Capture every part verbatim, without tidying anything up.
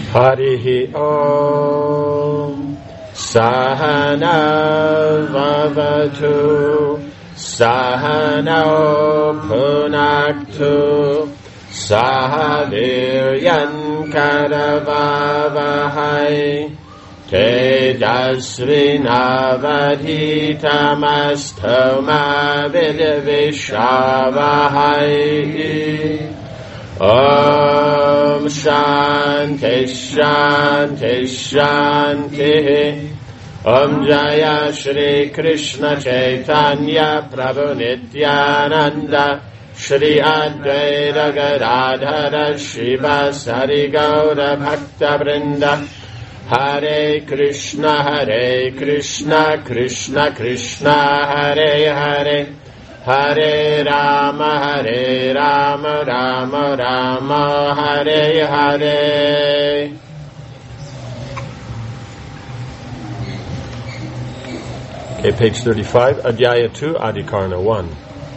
Harihi Om Sahana Vavatu Sahana Punaktu Sahaviryan Karavavahai Tejasvinavadhitamastoma Vidvishavahai Om Shanti Shanti Shanti Om Jaya Shri Krishna Chaitanya Prabhu Nityananda Shri Advaita Gadadhara Shiva Sari Gaura Bhakta Vrinda Hare Krishna Hare Krishna Krishna Krishna Hare Hare Hare Rama Hare Rama Rama Rama Hare Hare. Okay, page thirty-five, Adhyaya two, Adhikarana one.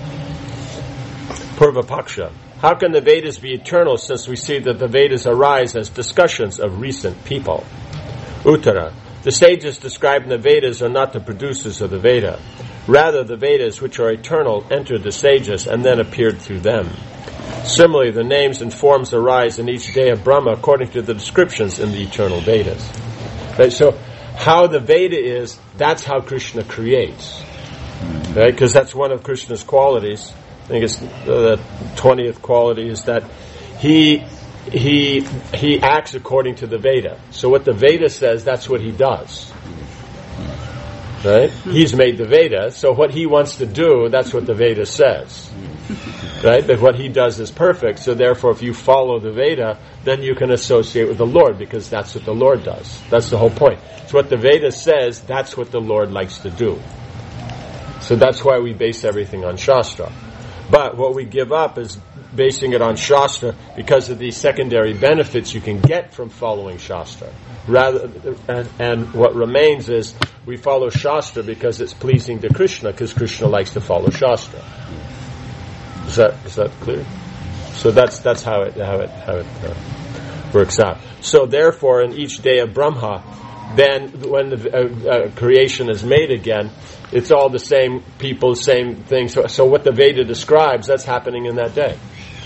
Purvapaksha. How can the Vedas be eternal since we see that the Vedas arise as discussions of recent people? Uttara. The sages described in the Vedas are not the producers of the Veda. Rather, the Vedas, which are eternal, entered the sages and then appeared through them. Similarly, the names and forms arise in each day of Brahma according to the descriptions in the eternal Vedas. Right? So, how the Veda is, that's how Krishna creates. Right? Because that's one of Krishna's qualities. I think it's the twentieth quality is that he he he acts according to the Veda. So what the Veda says, that's what he does. Right? He's made the Veda, so what he wants to do, that's what the Veda says. Right? That what he does is perfect, so therefore if you follow the Veda, then you can associate with the Lord, because that's what the Lord does. That's the whole point. So what the Veda says, that's what the Lord likes to do. So that's why we base everything on Shastra. But what we give up is basing it on Shastra because of the secondary benefits you can get from following Shastra. Rather, and, and what remains is we follow Shastra because it's pleasing to Krishna, because Krishna likes to follow Shastra. Is that is that clear? So that's that's how it how it how it uh, works out. So therefore, in each day of Brahma, then when the uh, uh, creation is made again, it's all the same people, same things. So, so what the Veda describes, that's happening in that day.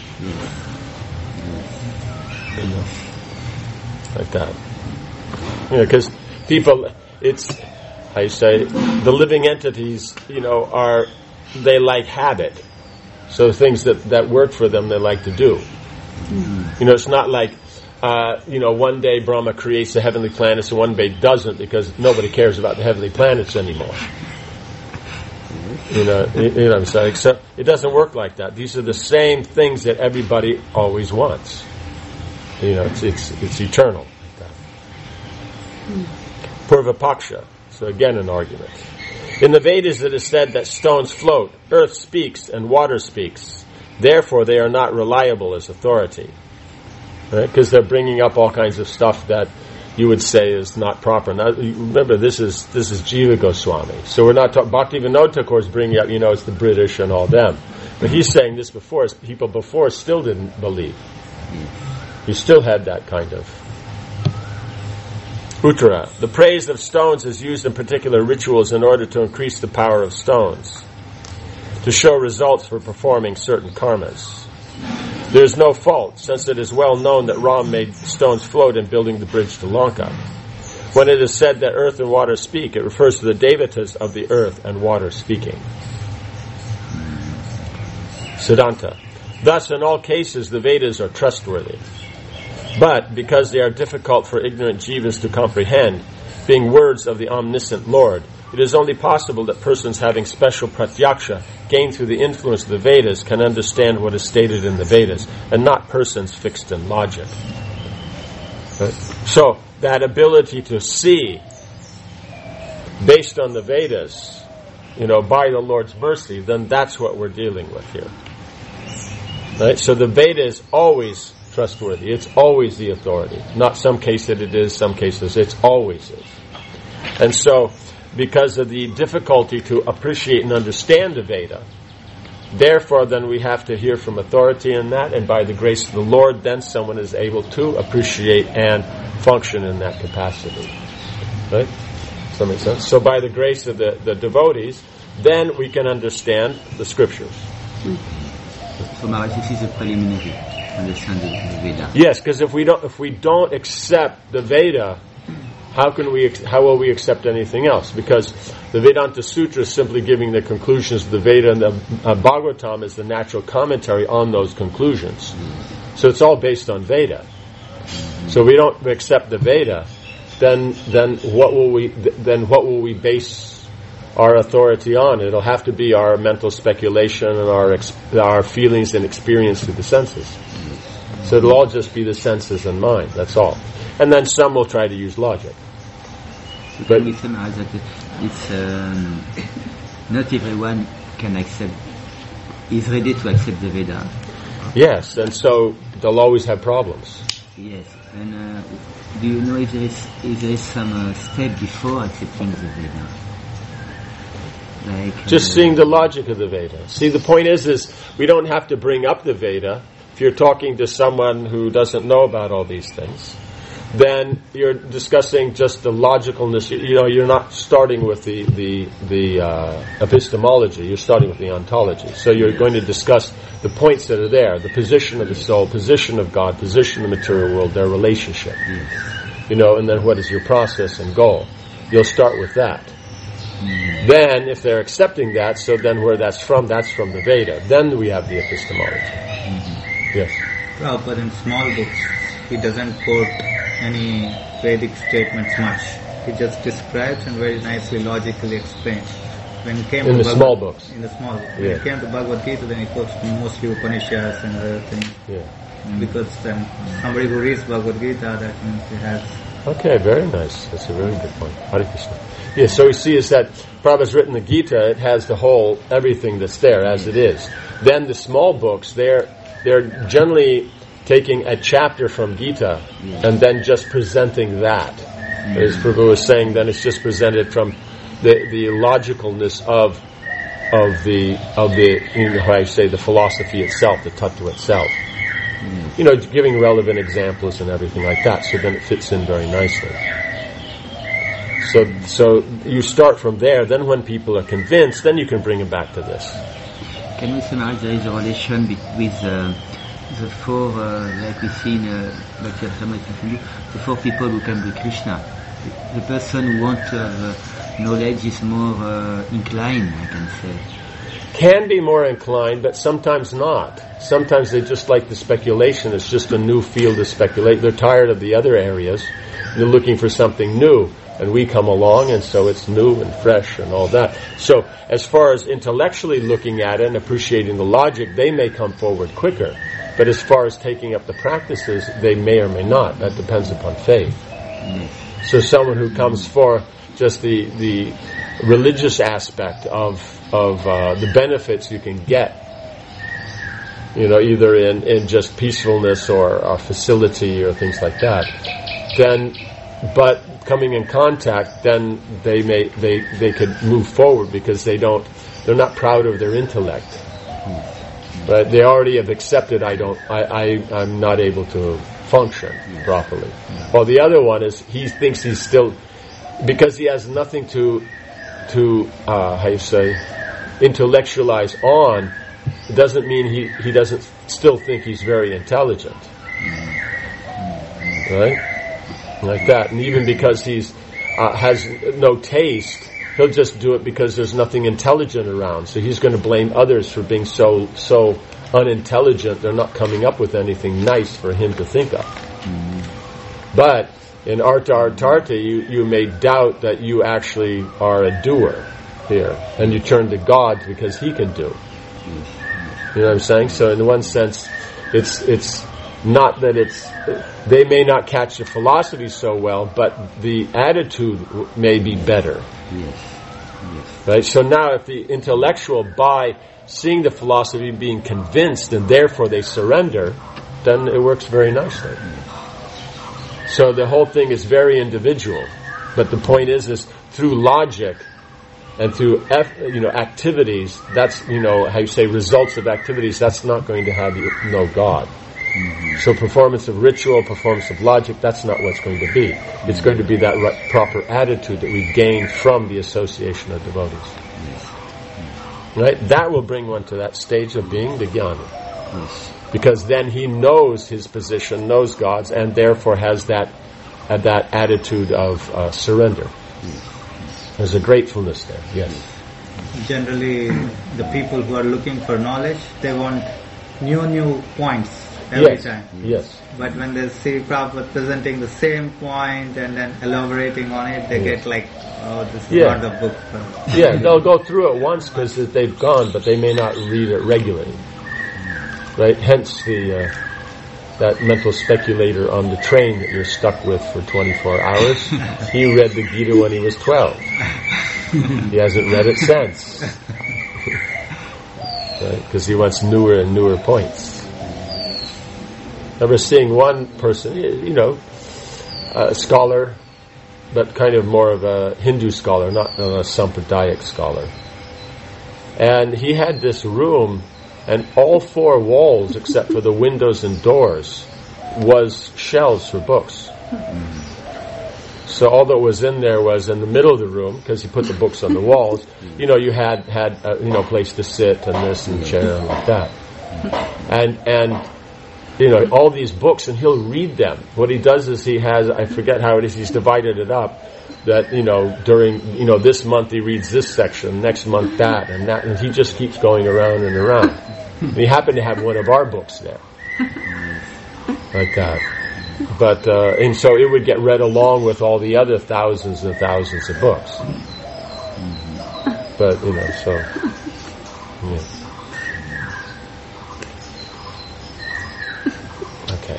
Like that. You know, because people, it's, I say, the living entities, you know, are, they like habit. So things that, that work for them, they like to do. You know, it's not like, Uh, you know, one day Brahma creates the heavenly planets and one day doesn't, because nobody cares about the heavenly planets anymore. You know, you know what I'm saying? So it doesn't work like that. These are the same things that everybody always wants. You know, it's it's, it's eternal. Purvapaksha. So again, an argument. In the Vedas, it is said that stones float, earth speaks, and water speaks. Therefore, they are not reliable as authority. Because right? They're bringing up all kinds of stuff that you would say is not proper. Now, remember, this is this is Jiva Goswami. So we're not talking. Bhaktivinoda Thakur is bringing up, you know, it's the British and all them. But he's saying this before. People before still didn't believe. He still had that kind of. Uttara. The praise of stones is used in particular rituals in order to increase the power of stones, to show results for performing certain karmas. There is no fault, since it is well known that Ram made stones float in building the bridge to Lanka. When it is said that earth and water speak, it refers to the devatas of the earth and water speaking. Siddhanta. Thus, in all cases, the Vedas are trustworthy. But, because they are difficult for ignorant jivas to comprehend, being words of the omniscient Lord, it is only possible that persons having special pratyaksha gained through the influence of the Vedas can understand what is stated in the Vedas, and not persons fixed in logic. Right? So, that ability to see, based on the Vedas, you know, by the Lord's mercy, then that's what we're dealing with here. Right? So the Veda is always trustworthy. It's always the authority. Not some case that it is, some cases it's always is. And so, because of the difficulty to appreciate and understand the Veda, therefore then we have to hear from authority in that, and by the grace of the Lord, then someone is able to appreciate and function in that capacity. Right? Does that make sense? So by the grace of the, the devotees, then we can understand the scriptures. So Maharaj, this is a preliminary understanding of the Veda. Yes, because if we don't if we don't accept the Veda, how can we how will we accept anything else? Because the Vedanta Sutra is simply giving the conclusions of the Veda, and the uh, Bhagavatam is the natural commentary on those conclusions. So it's all based on Veda. So we don't accept the Veda, then then what will we then what will we base our authority on? It'll have to be our mental speculation and our ex- our feelings and experience through the senses. So it'll all just be the senses and mind. That's all. And then some will try to use logic. But we summarize that it's um, not everyone can accept is ready to accept the Veda. Yes, and so they'll always have problems. Yes, and uh, do you know if there is if there is some uh, step before accepting the Veda? Like, just uh, seeing the logic of the Veda. See, the point is, is we don't have to bring up the Veda. If you're talking to someone who doesn't know about all these things, then you're discussing just the logicalness. You, you know, you're not starting with the the the uh, epistemology. You're starting with the ontology. So you're going to discuss the points that are there: the position of the soul, position of God, position of the material world, their relationship. Yes. You know, and then what is your process and goal? You'll start with that. Mm. Then, if they're accepting that, so then where that's from, that's from the Veda. Then we have the epistemology. Mm-hmm. Yes. Prabhupada, in small books, he doesn't quote any Vedic statements much. He just describes and very nicely, logically explains. When it came in to the Bhagavad, small books. In the small books. When yeah. it came to Bhagavad Gita, then he quotes mostly Upanishads and other things. Yeah. Mm. Because then somebody who reads Bhagavad Gita, that means he has... Okay, very nice. That's a very good point. Hare Krishna. Yeah, so we see is that Prabhupada's written the Gita, it has the whole, everything that's there as it is. Then the small books, they're they're generally taking a chapter from Gita and then just presenting that. As Prabhu was saying, then it's just presented from the the logicalness of of the of the you know, how I say the philosophy itself, the tattva itself. You know, giving relevant examples and everything like that, so then it fits in very nicely. So, so you start from there. Then, when people are convinced, then you can bring them back to this. Can we summarize there is a relation be- with uh, the four, uh, like we see in uh, Bhakti Rasamrita, the four people who can be Krishna. The, the person who wants to have uh, knowledge is more uh, inclined, I can say. Can be more inclined, but sometimes not. Sometimes they just like the speculation. It's just a new field to speculate. They're tired of the other areas. They're looking for something new. And we come along, and so it's new and fresh and all that. So as far as intellectually looking at it and appreciating the logic, they may come forward quicker. But as far as taking up the practices, they may or may not. That depends upon faith. So someone who comes for just the the religious aspect of of uh, the benefits you can get, you know, either in, in just peacefulness or, or facility or things like that, then, but coming in contact, then they may they they could move forward because they don't they're not proud of their intellect, but they already have accepted I don't I, I I'm not able to function properly. While the other one is he thinks he's still, because he has nothing to to uh, how you say intellectualize on, it doesn't mean he he doesn't still think he's very intelligent, right? Like that, and even because he's uh, has no taste, he'll just do it because there's nothing intelligent around. So he's going to blame others for being so so unintelligent. They're not coming up with anything nice for him to think of. Mm-hmm. But in Arta Artarta, you you may doubt that you actually are a doer here, and you turn to God because He can do. You know what I'm saying? So in one sense, it's it's. Not that it's, they may not catch the philosophy so well, but the attitude may be better. Yes. Yes. Right? So now if the intellectual, by seeing the philosophy, being convinced, and therefore they surrender, then it works very nicely. So the whole thing is very individual. But the point is, is through logic and through, you know, activities, that's, you know, how you say, results of activities, that's not going to have you know God. Mm-hmm. So performance of ritual, performance of logic, that's not what's going to be. Mm-hmm. It's going to be that right, proper attitude that we gain from the association of devotees. Yes. Mm-hmm. Right? That will bring one to that stage of being the jnani. Yes. Because then he knows his position, knows God's, and therefore has that uh, that attitude of uh, surrender. Yes. There's a gratefulness there, yes. Generally, the people who are looking for knowledge, they want new, new points every yes. time. Yes. But when they see Prabhupada presenting the same point and then elaborating on it, they yes. get like, oh, this is yeah. not the book. Yeah, they'll go through it once because they've gone, but they may not read it regularly. Right? Hence the uh, that mental speculator on the train that you're stuck with for twenty-four hours. He read the Gita when he was twelve. He hasn't read it since. Because right? He wants newer and newer points. I remember seeing one person, you know, a scholar, but kind of more of a Hindu scholar, not a Sampradayic scholar. And he had this room, and all four walls, except for the windows and doors, was shelves for books. Mm-hmm. So all that was in there was in the middle of the room, because he put the books on the walls. You know, you had had a, you know place to sit and this and chair and like that, and and you know all these books, and he'll read them. What he does is he has, I forget how it is, he's divided it up. That you know during you know this month he reads this section, next month that and that, and he just keeps going around and around. And he happened to have one of our books there, like that. But uh, and so it would get read along with all the other thousands and thousands of books. Mm-hmm. But you know, so yeah. Okay.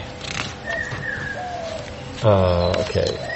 Uh, okay.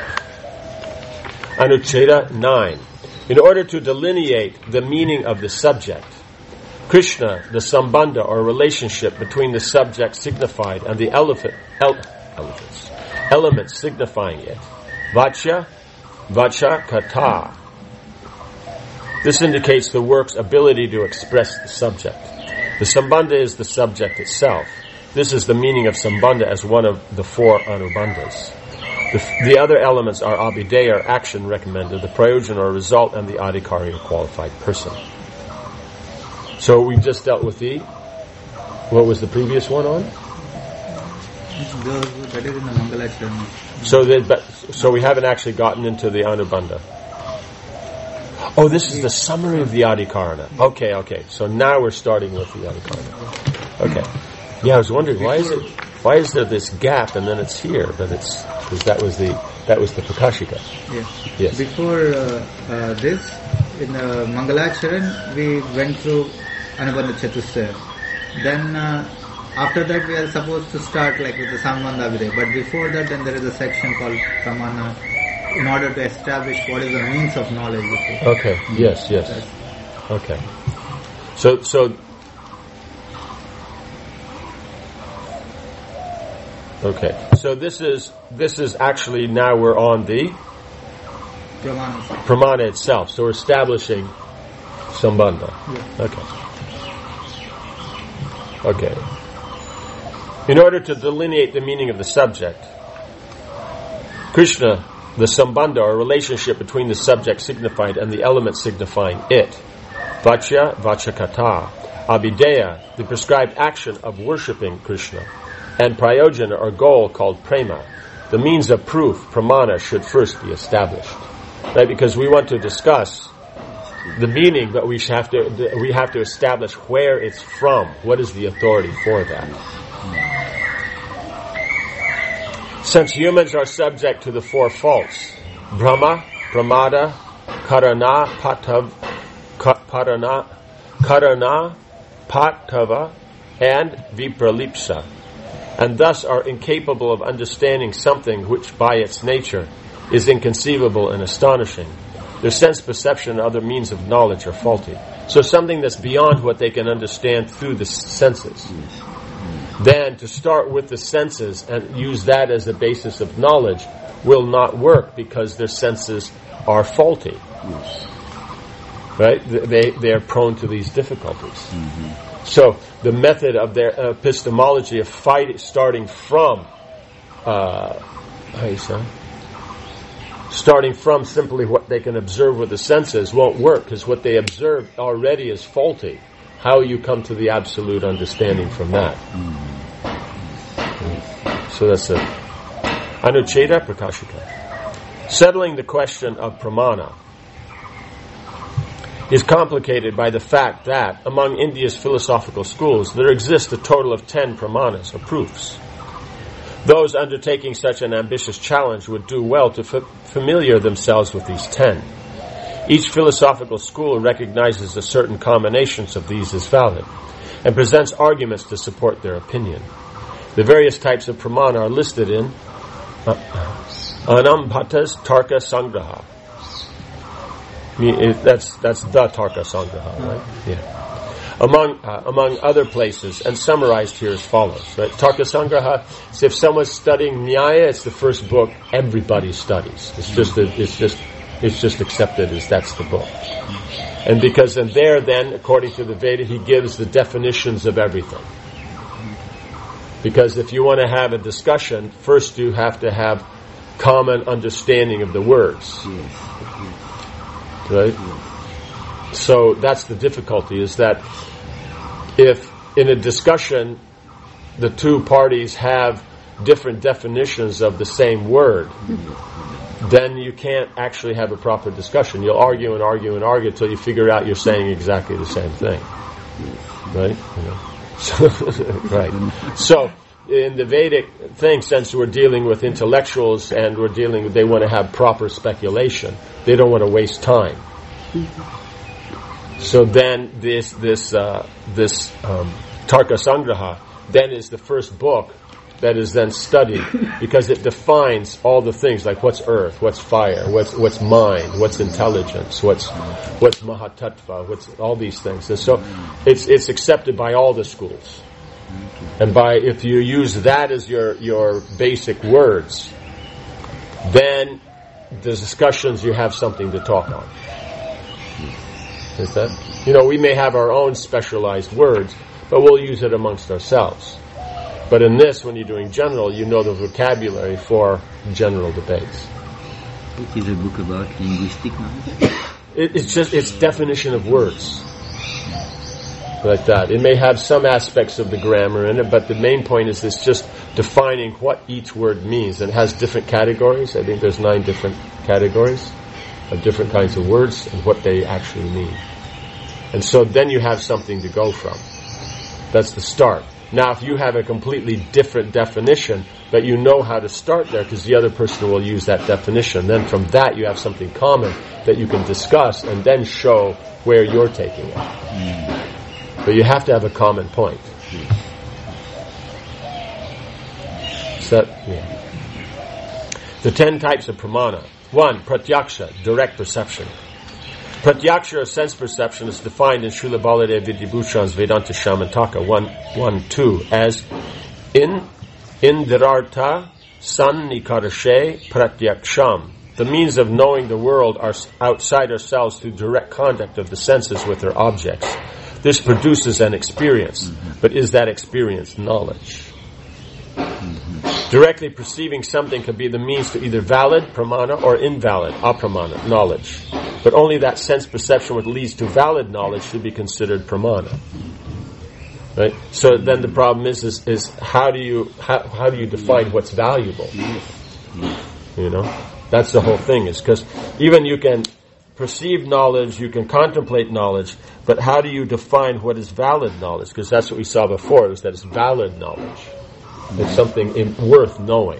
Anucheda nine. In order to delineate the meaning of the subject, Krishna, the sambandha or relationship between the subject signified and the elephant, el, elephants, elements signifying it, vacha, vacha kata. This indicates the work's ability to express the subject. The sambandha is the subject itself. This is the meaning of sambandha as one of the four anubandhas. The, the other elements are abhideya or action recommended, the prayojan or result, and the adhikari or qualified person. So we just dealt with the, what was the previous one on? That is in the Mangalacharan. So, that, so we haven't actually gotten into the Anubandha. Oh, this is the summary of the Adhikarana. Okay, okay. So now we're starting with the Adhikarana. Okay. Yeah, I was wondering why is it, why is there this gap and then it's here? But it's because that was the that was the Prakashika. Yes. Yes. Before uh, uh, this, in the Mangalacharan, we went through Anubandha Chatusya. Then uh, after that, we are supposed to start like with the Sambandha Abhideya. But before that, then there is a section called Pramana, in order to establish what is the means of knowledge. Okay. Yes. Yes. That's okay. So so. Okay, so this is this is actually now we're on the Pramana, Pramana itself. So we're establishing Sambandha. Yeah. Okay. Okay. In order to delineate the meaning of the subject, Krishna, the Sambandha or relationship between the subject signified and the element signifying it, Vachya, Vachakata, Abhideya, the prescribed action of worshipping Krishna, and prayojana or goal called prema, the means of proof, pramana, should first be established. Right? Because we want to discuss the meaning, but we have to we have to establish where it's from. What is the authority for that? Since humans are subject to the four faults, Brahma, Pramada, Karana, Patav, Parana, Karana, Patava, and Vipralipsa, and thus are incapable of understanding something which by its nature is inconceivable and astonishing, their sense perception and other means of knowledge are faulty. So something that's beyond what they can understand through the senses. Then to start with the senses and use that as a basis of knowledge will not work because their senses are faulty. Right? They, they are prone to these difficulties. Mm-hmm. So the method of their epistemology of fight, starting from, uh, how you say, starting from simply what they can observe with the senses won't work, because what they observe already is faulty. How you come to the absolute understanding from that? So that's it. Anucheda Prakashika. Settling the question of pramana is complicated by the fact that among India's philosophical schools there exist a total of ten pramanas, or proofs. Those undertaking such an ambitious challenge would do well to f- familiar themselves with these ten. Each philosophical school recognizes a certain combinations of these as valid, and presents arguments to support their opinion. The various types of pramana are listed in uh, Anambhata's Tarka Sangraha. I mean, it, that's that's the Tarka Sangraha, right? Yeah. Among uh, among other places, and summarized here as follows. Right? Tarka Sangraha. So if someone's studying Nyaya, it's the first book everybody studies. It's just a, it's just it's just accepted as that's the book. And because in there, then, according to the Veda, he gives the definitions of everything. Because if you want to have a discussion, first you have to have common understanding of the words. Right? So that's the difficulty, is that if in a discussion the two parties have different definitions of the same word, then you can't actually have a proper discussion. You'll argue and argue and argue until you figure out you're saying exactly the same thing. Right? You know? So, right. So, in the Vedic thing, since we're dealing with intellectuals and we're dealing with, they want to have proper speculation. They don't want to waste time. So then this this uh, this um, Tarka Sangraha then is the first book that is then studied, because it defines all the things like what's earth, what's fire, what's what's mind, what's intelligence, what's what's Mahatattva, what's all these things. And so it's it's accepted by all the schools. And by if you use that as your your basic words, then the discussions you have something to talk on. Is that? You know, we may have our own specialized words, but we'll use it amongst ourselves. But in this, when you're doing general, you know the vocabulary for general debates. It is a book about linguistic knowledge. It, it's just its definition of words, like that. It may have some aspects of the grammar in it, but the main point is it's just defining what each word means. And it has different categories. I think there's nine different categories of different kinds of words and what they actually mean. And so then you have something to go from. That's the start. Now, if you have a completely different definition, but you know how to start there because the other person will use that definition, then from that you have something common that you can discuss and then show where you're taking it. Mm. But you have to have a common point. So, yeah. The ten types of pramana. One, pratyaksha, direct perception. Pratyaksha, or sense perception, is defined in Srila Baladev Vidyabhushan's Vedanta Shamantaka one, one, two as in indirartha sannikarashe pratyaksham. The means of knowing the world are outside ourselves through direct contact of the senses with their objects. This produces an experience, mm-hmm. but is that experience knowledge? Mm-hmm. Directly perceiving something can be the means to either valid pramana or invalid apramana knowledge. But only that sense perception which leads to valid knowledge should be considered pramana. Right? So then the problem is, is, is how do you how, how do you define what's valuable? You know, that's the whole thing. Is because even you can perceive knowledge, you can contemplate knowledge, but how do you define what is valid knowledge? Because that's what we saw before. It was that it's valid knowledge. It's something in, worth knowing.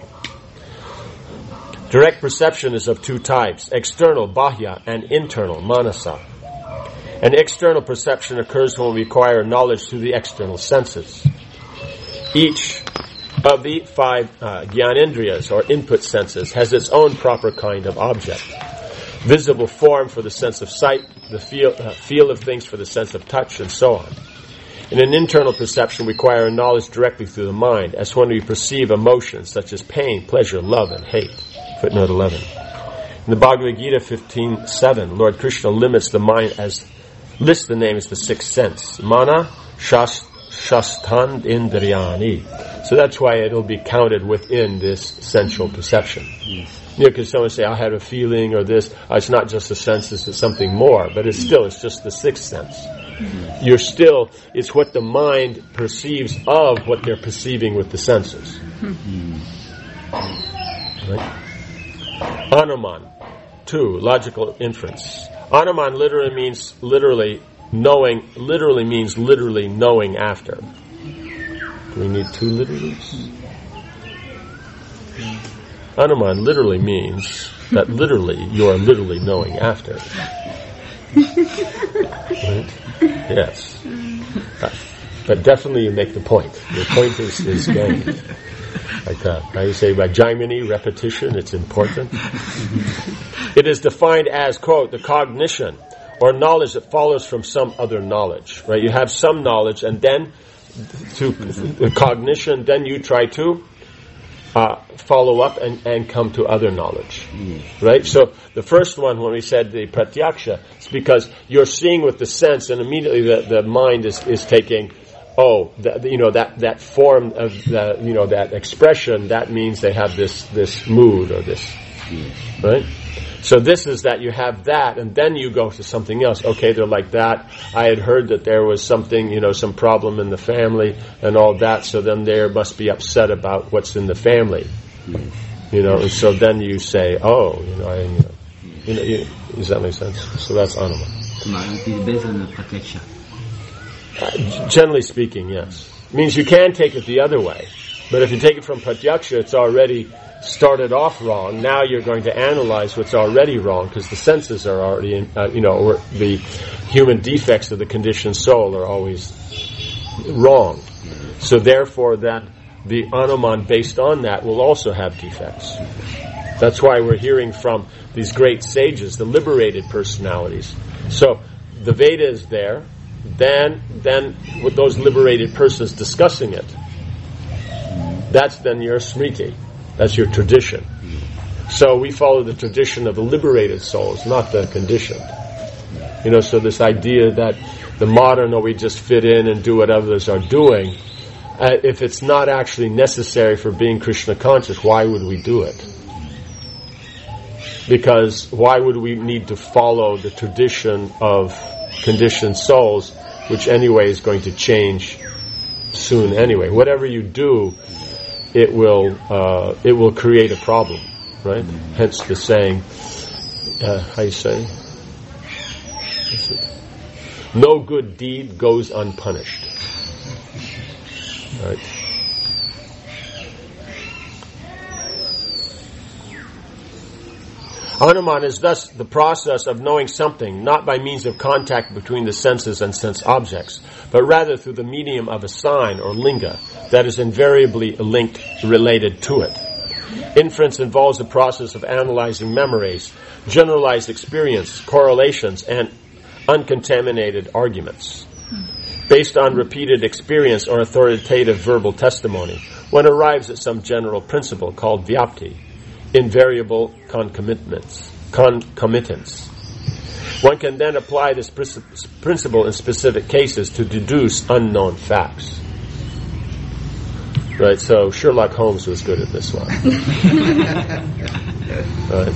Direct perception is of two types: external, bahya, and internal, manasa. An external perception occurs when we acquire knowledge through the external senses. Each of the five uh, gyanendriyas, or input senses, has its own proper kind of object. Visible form for the sense of sight, the feel, uh, feel of things for the sense of touch, and so on. In an internal perception, we acquire knowledge directly through the mind, as when we perceive emotions such as pain, pleasure, love, and hate. Footnote eleven. In the Bhagavad Gita fifteen seven, Lord Krishna limits the mind as lists the name as the sixth sense: mana, Shast, shastan indriyani. So that's why it'll be counted within this sensual perception. Yes. You know, because someone say, I had a feeling or this, oh, it's not just the senses, it's something more, but it's still, it's just the sixth sense. Mm-hmm. You're still, it's what the mind perceives of what they're perceiving with the senses. Mm-hmm. Right? Anuman, two, logical inference. Anuman literally means, literally, knowing, literally means literally knowing after. Do we need two literals? Anuman literally means that literally you are literally knowing after. Right? Yes. But, but definitely you make the point. Your point is, is gained. Like uh, how you say by Jaimini, repetition, it's important. It is defined as, quote, the cognition or knowledge that follows from some other knowledge. Right? You have some knowledge and then to the cognition, then you try to Uh, follow up and, and come to other knowledge. Mm. Right? So the first one, when we said the pratyaksha, it's because you're seeing with the sense and immediately the, the mind is, is taking, oh, the, you know, that, that form of the, you know, that expression, that means they have this, this mood or this, mm. right? So this is that you have that, and then you go to something else. Okay, they're like that. I had heard that there was something, you know, some problem in the family and all that, so then they must be upset about what's in the family. You know, and so then you say, oh, you know, I, you know, you, does that make sense? So that's anuma. It is based on the protection. Uh, generally speaking, yes. It means you can take it the other way. But if you take it from pratyaksha, it's already started off wrong. Now you're going to analyze what's already wrong because the senses are already, in, uh, you know, or the human defects of the conditioned soul are always wrong. So therefore, that the anuman based on that will also have defects. That's why we're hearing from these great sages, the liberated personalities. So the Veda is there, then then with those liberated persons discussing it. That's then your smriti. That's your tradition. So we follow the tradition of the liberated souls, not the conditioned. You know, so this idea that the modern, or we just fit in and do what others are doing, uh, if it's not actually necessary for being Krishna conscious, why would we do it? Because why would we need to follow the tradition of conditioned souls, which anyway is going to change soon anyway? Whatever you do, it will uh, it will create a problem, right? Mm-hmm. Hence the saying, uh, how you say? No good deed goes unpunished. Right? Anuman is thus the process of knowing something, not by means of contact between the senses and sense objects, but rather through the medium of a sign or linga that is invariably linked, related to it. Inference involves the process of analyzing memories, generalized experience, correlations, and uncontaminated arguments. Based on repeated experience or authoritative verbal testimony, one arrives at some general principle called vyapti, invariable concomitants. concomitants. One can then apply this principle in specific cases to deduce unknown facts. Right, so Sherlock Holmes was good at this one. Right.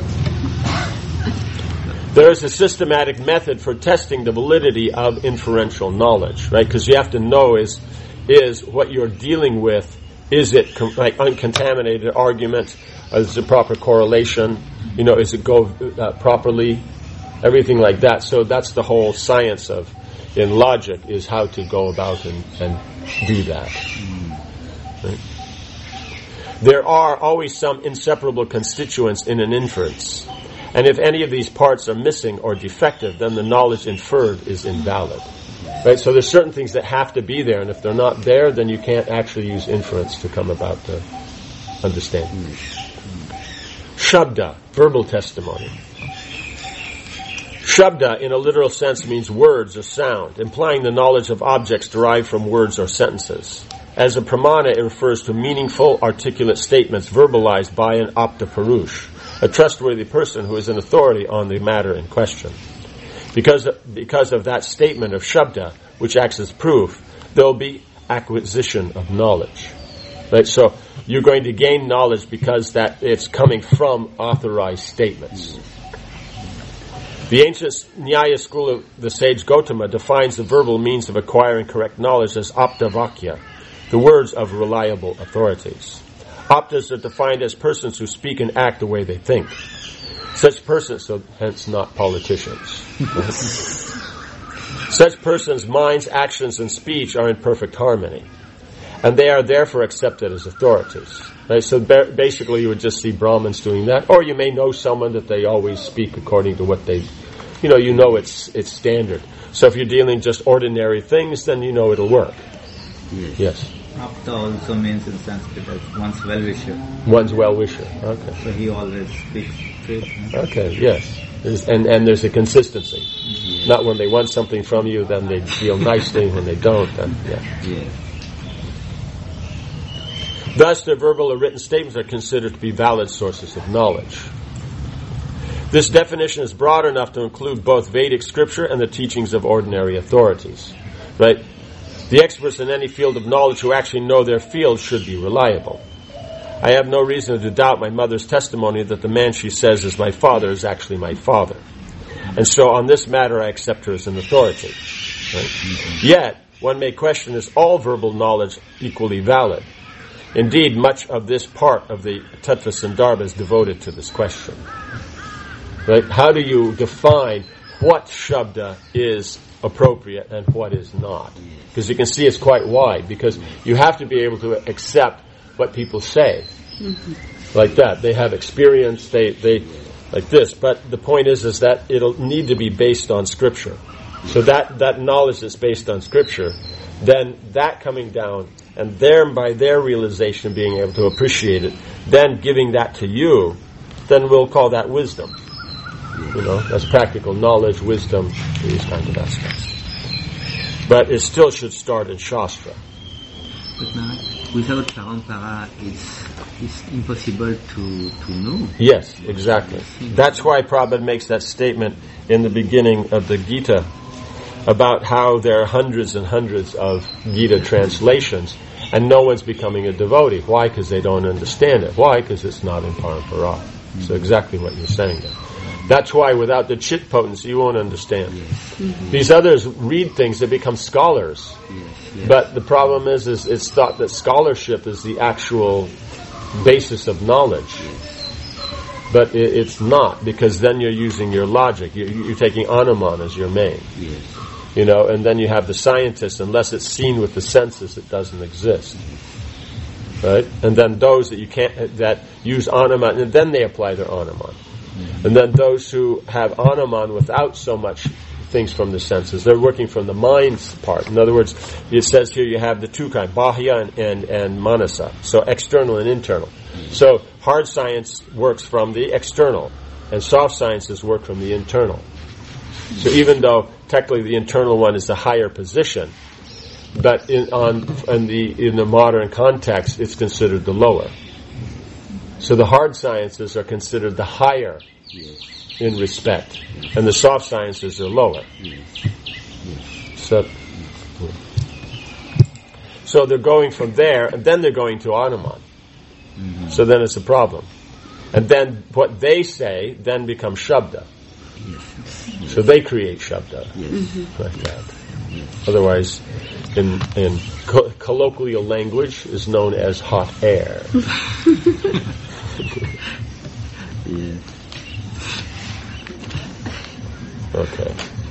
There is a systematic method for testing the validity of inferential knowledge, right? Because you have to know is is what you're dealing with, is it com- like uncontaminated argument? Is it proper correlation? You know, is it go uh, properly? Everything like that. So that's the whole science of, in logic, is how to go about and, and do that. Right? There are always some inseparable constituents in an inference. And if any of these parts are missing or defective, then the knowledge inferred is invalid. Right? So there's certain things that have to be there, and if they're not there, then you can't actually use inference to come about the understanding. Shabda, verbal testimony. Shabda, in a literal sense, means words or sound, implying the knowledge of objects derived from words or sentences. As a pramana, it refers to meaningful, articulate statements verbalized by an apta purush, a trustworthy person who is an authority on the matter in question. Because of, because of that statement of shabda, which acts as proof, There'll be acquisition of knowledge. Right? So you're going to gain knowledge because that it's coming from authorized statements. The ancient Nyaya school of the sage Gautama defines the verbal means of acquiring correct knowledge as aptavakya, the words of reliable authorities. Aptas are defined as persons who speak and act the way they think. Such persons, so hence not politicians. Such persons' minds, actions, and speech are in perfect harmony, and they are therefore accepted as authorities. Right? So ba- basically you would just see Brahmins doing that, or you may know someone that they always speak according to what they, you know, you know it's it's standard. So if you're dealing just ordinary things, then you know it'll work. Yes. Yes. Apta also means in Sanskrit as one's well-wisher. One's well-wisher. Okay. So he always speaks straight. No? Okay, yes. There's, and, and there's a consistency. Yes. Not when they want something from you, then they feel nicely. When they don't, then, yeah. Yes. Thus, their verbal or written statements are considered to be valid sources of knowledge. This definition is broad enough to include both Vedic scripture and the teachings of ordinary authorities. Right? The experts in any field of knowledge who actually know their field should be reliable. I have no reason to doubt my mother's testimony that the man she says is my father is actually my father. And so on this matter I accept her as an authority. Right? Yet, one may question, is all verbal knowledge equally valid? Indeed, much of this part of the Tattva Sandarbha is devoted to this question. Right? How do you define what Shabda is appropriate and what is not? Because you can see it's quite wide, because you have to be able to accept what people say. Mm-hmm. Like that. They have experience, they, they, like this. But the point is, is that it'll need to be based on Scripture. So that, that knowledge that's based on Scripture, then that coming down, and there by their realization being able to appreciate it, then giving that to you, then we'll call that wisdom. You know, that's practical knowledge, wisdom, these kinds of aspects. But it still should start in Shastra. But now, without parampara, it's, it's impossible to, to know. Yes, exactly. That's why Prabhupada makes that statement in the beginning of the Gita about how there are hundreds and hundreds of Gita translations and no one's becoming a devotee. Why? Because they don't understand it. Why? Because it's not in parampara. Mm-hmm. So exactly what you're saying there. That's why without the chit potency you won't understand. Yes. Mm-hmm. These others read things, they become scholars. Yes, yes. But the problem is, is it's thought that scholarship is the actual basis of knowledge. Yes. But it, it's not, because then you're using your logic. You're, you're taking Anuman as your main. Yes. You know, and then you have the scientist, unless it's seen with the senses, it doesn't exist. Right? And then those that you can't, that use Anuman, and then they apply their Anuman. And then those who have Anuman without so much things from the senses, they're working from the mind's part. In other words, it says here you have the two kinds, Bahya and, and, and Manasa, so external and internal. So hard science works from the external, and soft sciences work from the internal. So even though technically the internal one is the higher position, but in, on, in, the, in the modern context, it's considered the lower. So the hard sciences are considered the higher yes. in respect, and the soft sciences are lower. Yes. Yes. So, so they're going from there, and then they're going to Anuman. Mm-hmm. So then it's a problem. And then what they say then becomes Shabda. Yes. So they create Shabda. Yes. Like that. Yes. Otherwise, in in co- colloquial language, is known as hot air. Yeah. Okay.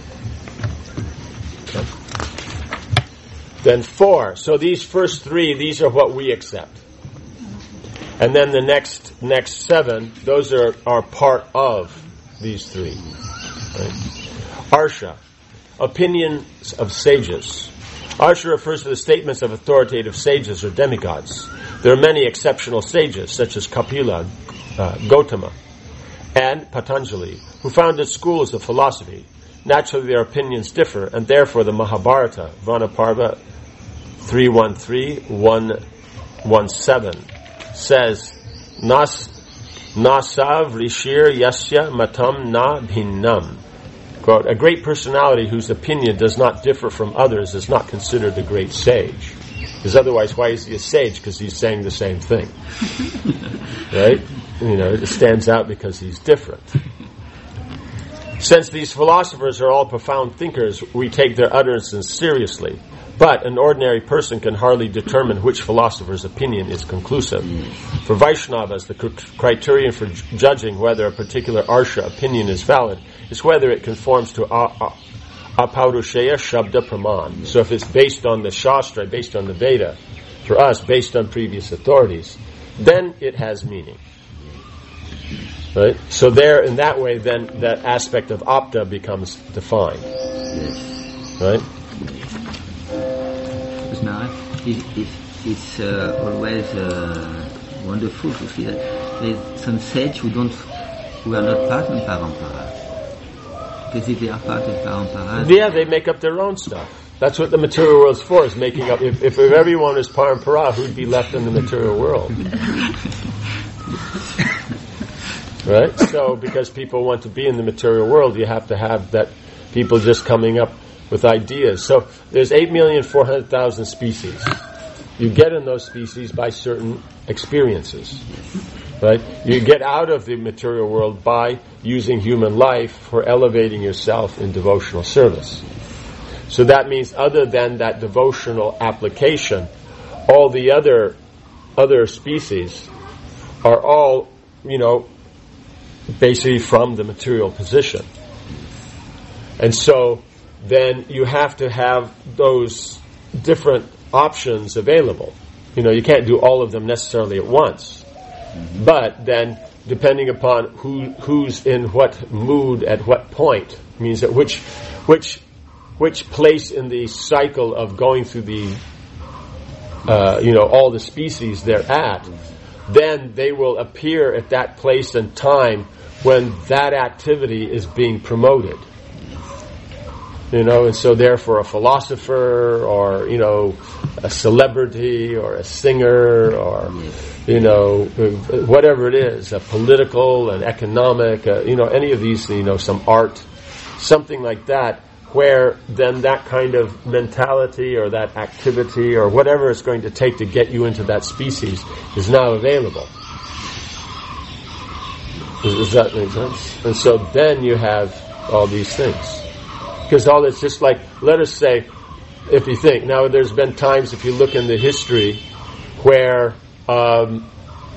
Okay. Then four. So these first three, these are what we accept. And then the next next seven, those are, are part of these three. Right? Arsha, opinions of sages. Arsha refers to the statements of authoritative sages or demigods. There are many exceptional sages, such as Kapila, uh, Gautama, and Patanjali, who founded schools of philosophy. Naturally, their opinions differ, and therefore the Mahabharata, Vanaparva three thirteen to one seventeen, says, Nas, Nasav rishir yasya matam na bhinnam. quote, a great personality whose opinion does not differ from others is not considered a great sage. Because otherwise, why is he a sage? Because he's saying the same thing. Right? You know, it stands out because he's different. Since these philosophers are all profound thinkers, we take their utterances seriously. But an ordinary person can hardly determine which philosopher's opinion is conclusive. For Vaishnavas, the criterion for judging whether a particular Arsha opinion is valid is whether it conforms to Apaurushaya Shabda Praman. So if it's based on the Shastra, based on the Veda, for us, based on previous authorities, then it has meaning. Right? So there, in that way, then that aspect of Apta becomes defined. Right? Now, it, it, it's uh, always uh, wonderful to see that there's some sage who don't, who are not part of Parampara. Because if they are part of Parampara, yeah, they make up their own stuff. That's what the material world's for, is making up. If, if everyone is Parampara, who'd be left in the material world? Right? So, because people want to be in the material world, you have to have that people just coming up with ideas. So, there's eight million four hundred thousand species. You get in those species by certain experiences. Right? You get out of the material world by using human life for elevating yourself in devotional service. So that means other than that devotional application, all the other other species are all, you know, basically from the material position. And so then you have to have those different options available. You know, you can't do all of them necessarily at once. But then, depending upon who who's in what mood at what point, means that which which which place in the cycle of going through the uh, you know all the species they're at, then they will appear at that place and time when that activity is being promoted. You know, and so therefore a philosopher or, you know, a celebrity or a singer or, you know, whatever it is, a political, an economic, uh, you know, any of these, you know, some art, something like that, where then that kind of mentality or that activity or whatever it's going to take to get you into that species is now available. Does that make sense? And so then you have all these things. Because all it's just like, let us say, if you think, now there's been times, if you look in the history, where um,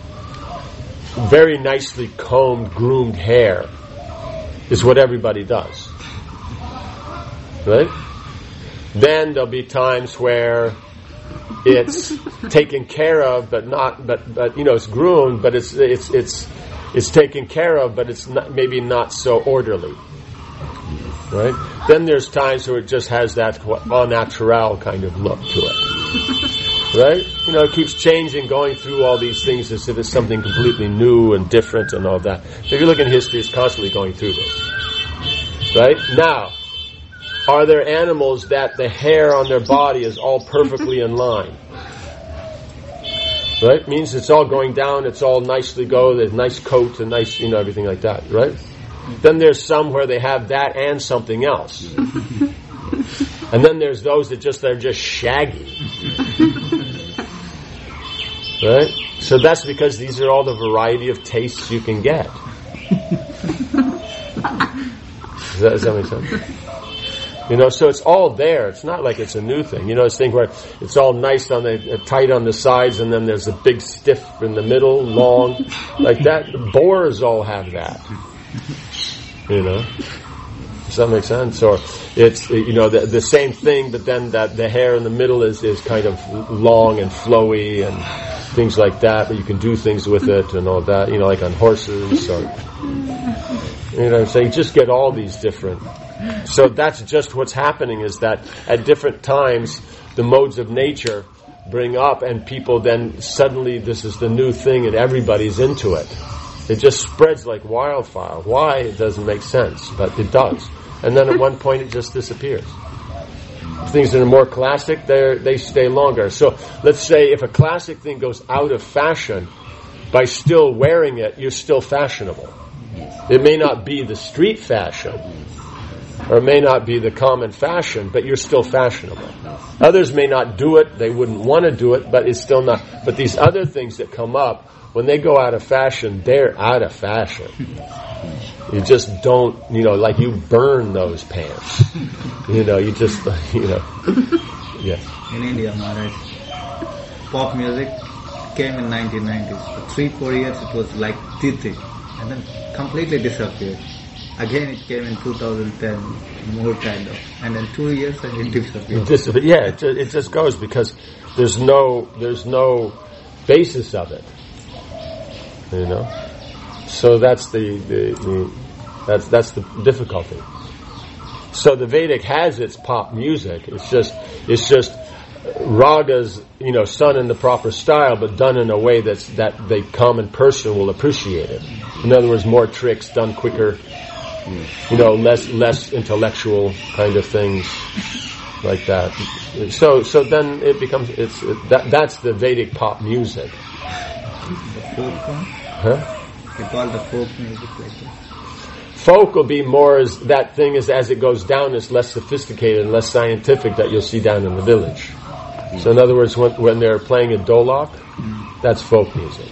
very nicely combed, groomed hair is what everybody does. Right? Then there'll be times where it's taken care of, but not, but, but you know, it's groomed, but it's, it's, it's, it's taken care of, but it's not, maybe not so orderly. Right? Then there's times where it just has that au naturel kind of look to it. Right? You know, it keeps changing, going through all these things as if it's something completely new and different and all that. If you look in history, it's constantly going through this. Right? Now, are there animals that the hair on their body is all perfectly in line? Right? Means it's all going down, it's all nicely go, there's nice coat and nice, you know, everything like that. Right? Then there's some where they have that and something else. And then there's those that just, they're just shaggy. Right? So that's because these are all the variety of tastes you can get. Does that, does that make sense? You know, so it's all there. It's not like it's a new thing. You know, this thing where it's all nice on the, uh, tight on the sides and then there's a big stiff in the middle, long, like that. The boars all have that. You know, does that make sense? Or it's, you know, the, the same thing, but then that the hair in the middle is, is kind of long and flowy and things like that, but you can do things with it and all that, you know, like on horses or, you know, so you just get all these different. So that's just what's happening, is that at different times the modes of nature bring up and people then suddenly this is the new thing and everybody's into it. It just spreads like wildfire. Why? It doesn't make sense, but it does. And then at one point it just disappears. Things that are more classic, they they stay longer. So let's say if a classic thing goes out of fashion, by still wearing it, you're still fashionable. It may not be the street fashion, or it may not be the common fashion, but you're still fashionable. Others may not do it, they wouldn't want to do it, but it's still not. But these other things that come up, when they go out of fashion, they're out of fashion. You just don't, you know, like you burn those pants. You know, you just, you know. Yeah. In India, Maharaj, pop music came in nineteen nineties. For three, four years it was like Titi, and then completely disappeared. Again it came in two thousand ten, more kind of, and then two years and it disappeared. It dis- yeah, it just, it just goes because there's no, there's no basis of it. You know? So that's the, the, the that's that's the difficulty. So the Vedic has its pop music. It's just it's just ragas, you know, sung in the proper style, but done in a way that's that the common person will appreciate it. In other words, more tricks done quicker. You know, less less intellectual kind of things like that. So so then it becomes it's it, that that's the Vedic pop music. The folk one? Huh? They call the folk music like that. Folk will be more as that thing is as it goes down, it's less sophisticated and less scientific that you'll see down in the village. So in other words, when when they're playing a dolak, mm. that's folk music.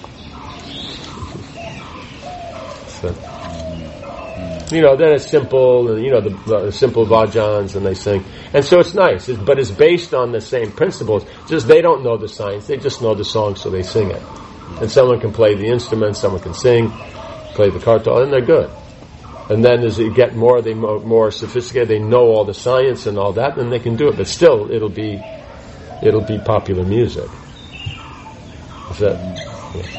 So, you know, then it's simple, and you know the, the simple vajans, and they sing, and so it's nice. It, but it's based on the same principles. Just they don't know the science; they just know the song, so they sing it. And someone can play the instrument, someone can sing, play the kartal, and they're good. And then as they get more, they more, more sophisticated, they know all the science and all that, and they can do it. But still, it'll be, it'll be popular music. Is that? Yeah.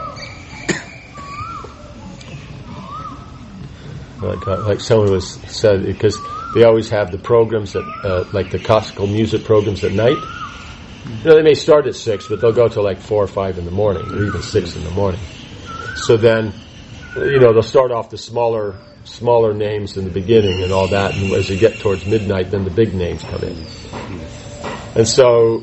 Like, uh, like someone was said, because they always have the programs that, uh, like the classical music programs at night. You know, they may start at six, but they'll go till like four or five in the morning, or even six in the morning. So then, you know, they'll start off the smaller, smaller names in the beginning and all that, and as you get towards midnight, then the big names come in. And so,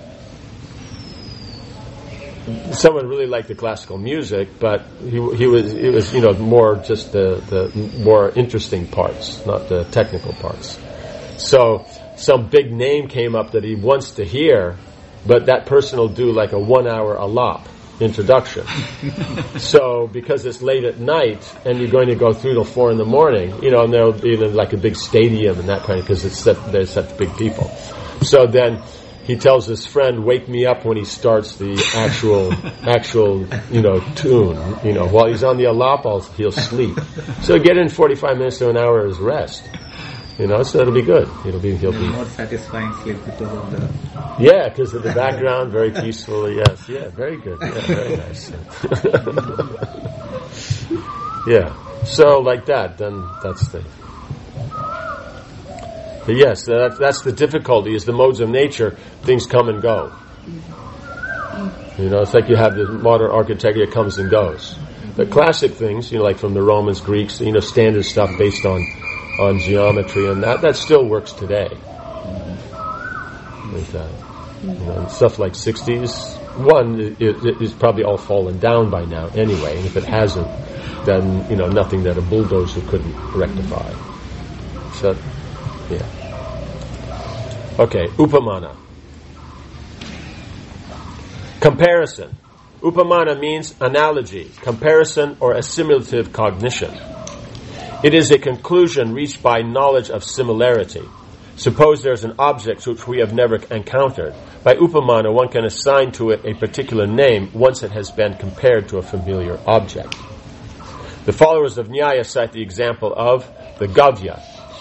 someone really liked the classical music, but he he was it was you know more just the the more interesting parts, not the technical parts. So some big name came up that he wants to hear, but that person will do like a one hour alap introduction. So because it's late at night and you're going to go through till four in the morning, you know, and there'll be like a big stadium and that kind of, because it's such, there's such big people. So then he tells his friend, wake me up when he starts the actual, actual, you know, tune. You know, while he's on the alap, I'll, he'll sleep. So get in forty-five minutes to an hour as rest. You know, so it'll be good. It'll be, he'll be more satisfying sleep because of the. Yeah, because of the background, very peacefully. Yes, yeah, very good. Yeah, very nice. Yeah, so like that, then that's the. But yes, that, that's the difficulty. Is the modes of nature, things come and go. You know, it's like you have the modern architecture that comes and goes. But classic things, you know, like from the Romans, Greeks, you know, standard stuff based on. on geometry and that, that still works today. Like that. You know, stuff like sixties, one, it, it, it's probably all fallen down by now anyway, and if it hasn't, then, you know, nothing that a bulldozer couldn't rectify. So, yeah. Okay, upamana. Comparison. Upamana means analogy, comparison, or assimilative cognition. It is a conclusion reached by knowledge of similarity. Suppose there's an object which we have never encountered. By upamana, one can assign to it a particular name once it has been compared to a familiar object. The followers of Nyaya cite the example of the gavya,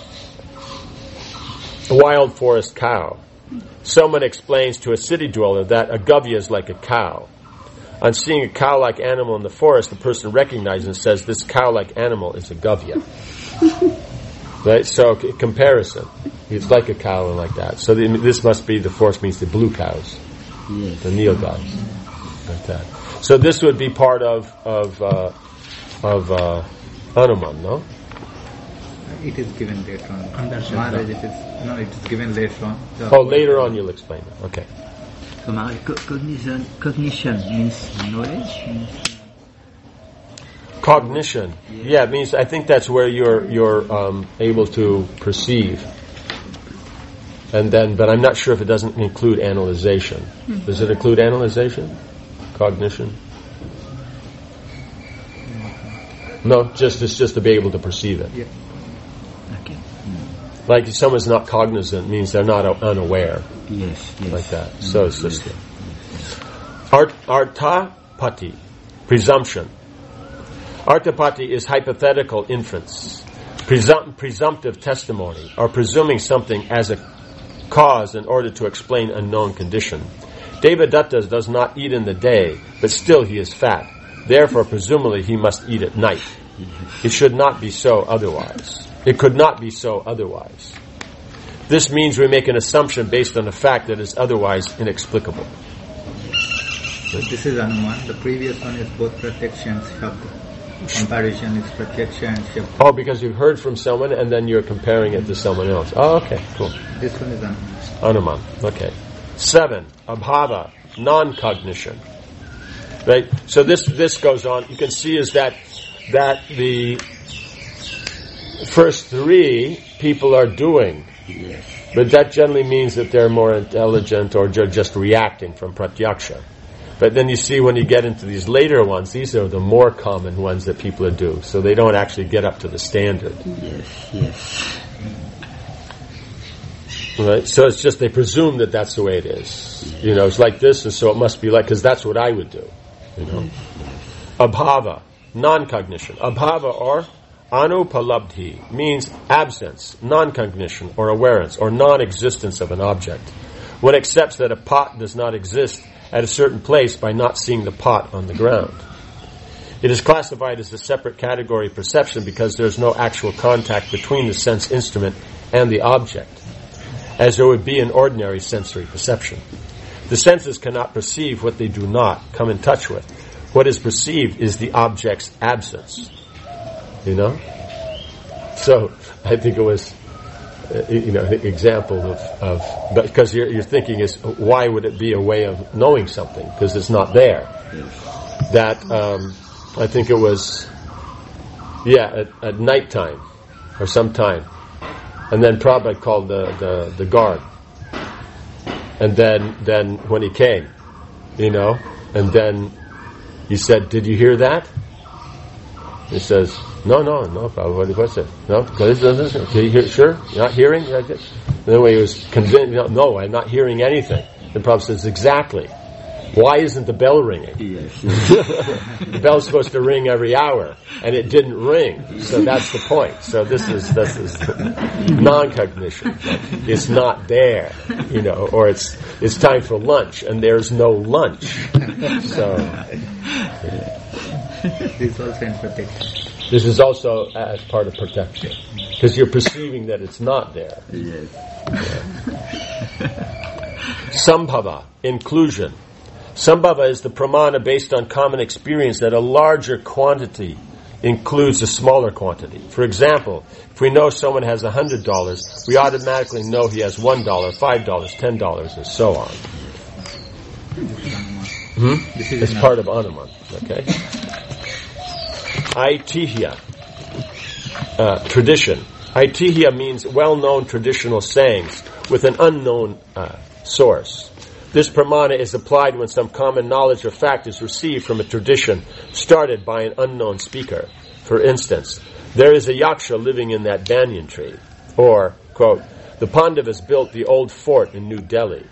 a wild forest cow. Someone explains to a city dweller that a gavya is like a cow. On seeing a cow-like animal in the forest, the person recognizes and says, this cow-like animal is a gavya. Right? So, c- comparison. It's like a cow and like that. So the, this must be, the forest means the blue cows. Yes. The neogods. Like that. So this would be part of, of, uh, of, uh, Hanuman, no? It is given later on. Maharaj, it is, no, it is given later on. So oh, later on you'll explain it. Okay. So, Maharaj, co- cognition, cognition means knowledge? Means Cognition. Yes. Yeah, it means, I think that's where you're, you're um, able to perceive. And then, but I'm not sure if it doesn't include analyzation. Does it include analyzation? Cognition? No, just it's just to be able to perceive it. Yeah. Okay. Like if someone's not cognizant means they're not unaware. Yes, yes. Like that. So it's just Art, artapati, presumption. Artapati is hypothetical inference, presum, presumptive testimony, or presuming something as a cause in order to explain a known condition. Devadatta does not eat in the day, but still he is fat. Therefore, presumably, he must eat at night. It should not be so otherwise. It could not be so otherwise. This means we make an assumption based on a fact that is otherwise inexplicable. So this is Anuman. The previous one is both pratyaksha and shabda. Comparison is pratyaksha and shabda. Oh, because you've heard from someone and then you're comparing it to someone else. Oh, okay, cool. This one is Anuman. Anuman, okay. Seven, abhava, non-cognition. Right? So this this goes on. You can see is that that the first three people are doing. Yes. But that generally means that they're more intelligent or ju- just reacting from pratyaksha. But then you see when you get into these later ones, these are the more common ones that people do. So they don't actually get up to the standard. Yes, yes. Right? So it's just they presume that that's the way it is. You know, it's like this, and so it must be like, because that's what I would do. You know? Abhava, non-cognition. Abhava or anupalabdhi means absence, non-cognition or awareness or non-existence of an object. One accepts that a pot does not exist at a certain place by not seeing the pot on the ground. It is classified as a separate category of perception because there is no actual contact between the sense instrument and the object, as there would be in ordinary sensory perception. The senses cannot perceive what they do not come in touch with. What is perceived is the object's absence. You know? So, I think it was, uh, you know, an example of, of because you're, you're thinking is, why would it be a way of knowing something? Because it's not there. That, um, I think it was, yeah, at, at nighttime, or sometime. And then Prabhupada called the, the, the guard. And then, then when he came, you know, and then he said, "Did you hear that?" He says, "No, no, no, Prabhupada, what's it? No, because this is, you hear, sure? You're not hearing?" And then when he was convinced, "No, I'm not hearing anything." And Prabhupada says, "Exactly. Why isn't the bell ringing?" Yes. The bell's supposed to ring every hour, and it didn't ring. So that's the point. So this is this is non-cognition. It's not there, you know, or it's it's time for lunch, and there's no lunch. So This also in protection. this is also as part of protection, because you're perceiving that it's not there. Yes. Sambhava, inclusion. Sambhava is the pramana based on common experience that a larger quantity includes a smaller quantity. For example, if we know someone has a hundred dollars, we automatically know he has one dollar, five dollars, ten dollars, and so on. Hmm? It's part of Anuman. Okay. Aitihya, uh, tradition. Aitihya means well-known traditional sayings with an unknown uh, source. This pramana is applied when some common knowledge or fact is received from a tradition started by an unknown speaker. For instance, there is a yaksha living in that banyan tree. Or, quote, the Pandavas built the old fort in New Delhi.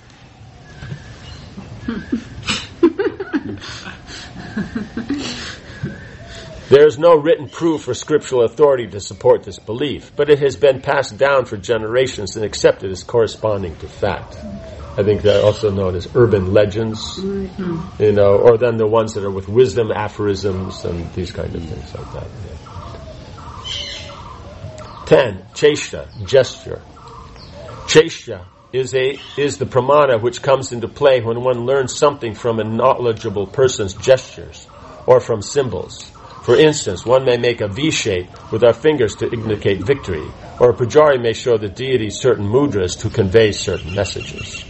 There is no written proof or scriptural authority to support this belief, but it has been passed down for generations and accepted as corresponding to fact. I think they're also known as urban legends, mm-hmm. you know, or then the ones that are with wisdom, aphorisms, and these kind of things like that. Yeah. Ten, cheshta, gesture. Cheshta is a is the pramana which comes into play when one learns something from a knowledgeable person's gestures or from symbols. For instance, one may make a V shape with our fingers to indicate victory, or a pujari may show the deity certain mudras to convey certain messages.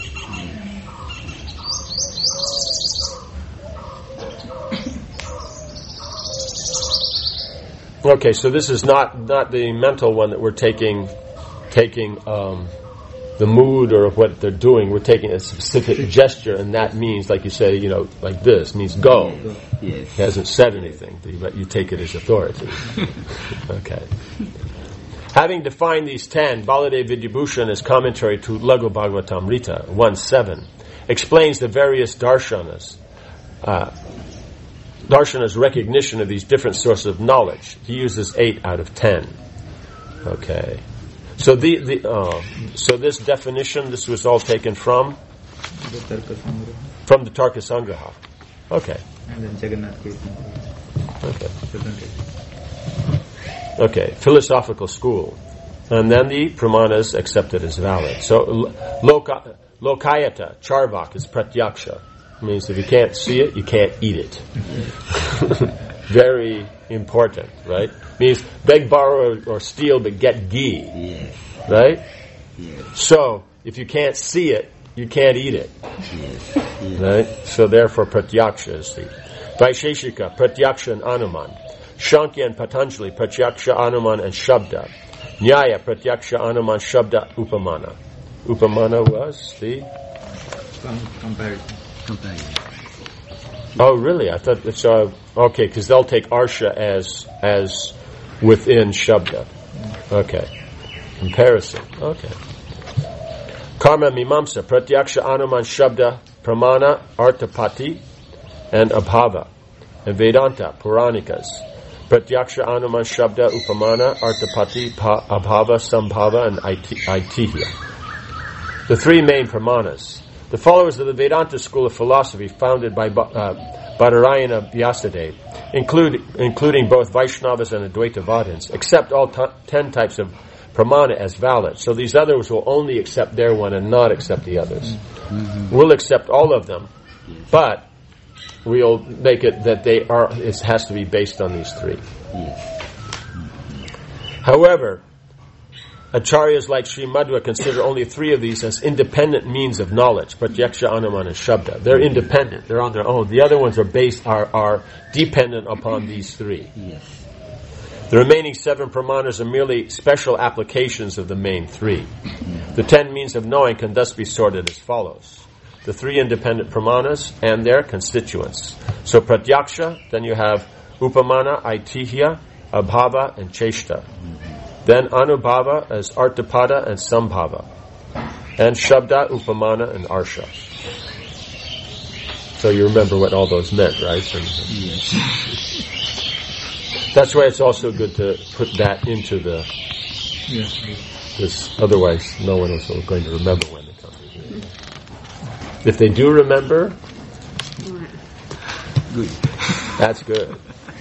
Okay, so this is not not the mental one that we're taking, taking um, the mood or what they're doing. We're taking a specific gesture, and that means, like you say, you know, like this means go. Yes. He hasn't said anything, but you take it as authority. Okay. Having defined these ten, Baladev Vidyabhushan, in his commentary to Laghu Bhagavatamrita one seven, explains the various darshanas. Uh, Darshana's recognition of these different sources of knowledge. He uses eight out of ten. Okay. So the, the uh, so this definition, this was all taken from from the Tarka Sangraha. Okay. And then Jagannath Kirtan. Okay. Okay. Philosophical school, and then the pramanas accepted as valid. So loka, lokayata charvak is pratyaksha. Means if you can't see it, you can't eat it. Very important, right? Means beg, borrow, or steal, but get ghee. Yes. Right? Yes. So, if you can't see it, you can't eat it. Yes. Yes. Right? So therefore pratyaksha is the Vaisheshika, pratyaksha and anuman. Shankya and Patanjali, pratyaksha, anuman, and shabda. Nyaya, pratyaksha, anuman, shabda, upamana. Upamana was the Comparison. Comparison. Oh, really? I thought it's uh, okay because they'll take arsha as as within shabda. Okay, comparison. Okay. Karma mimamsa pratyaksha anuman shabda pramana artapati and abhava, and Vedanta puranikas pratyaksha anuman shabda upamana artapati pa, abhava sambhava and aitihya. The three main pramanas. The followers of the Vedanta school of philosophy, founded by uh, Badarayana Vyasadeva, include, including both Vaishnavas and Advaitavadins, accept all t- ten types of pramana as valid. So these others will only accept their one and not accept the others. Mm-hmm. We'll accept all of them, but we'll make it that they are. It has to be based on these three. Yes. However, Acharyas like Sri Madhva consider only three of these as independent means of knowledge, pratyaksha, anuman, and shabda. They're independent. They're on their own. The other ones are based are, are dependent upon these three. Yes. The remaining seven pramanas are merely special applications of the main three. The ten means of knowing can thus be sorted as follows. The three independent pramanas and their constituents. So pratyaksha, then you have upamana, aitihya, abhava, and cheshta. Then anubhava as artapada and sambhava. And shabda, upamana, and arsha. So you remember what all those meant, right? Yes. That's why it's also good to put that into the... Yes. Because otherwise no one is going to remember when they come here. If they do remember... Good. That's good.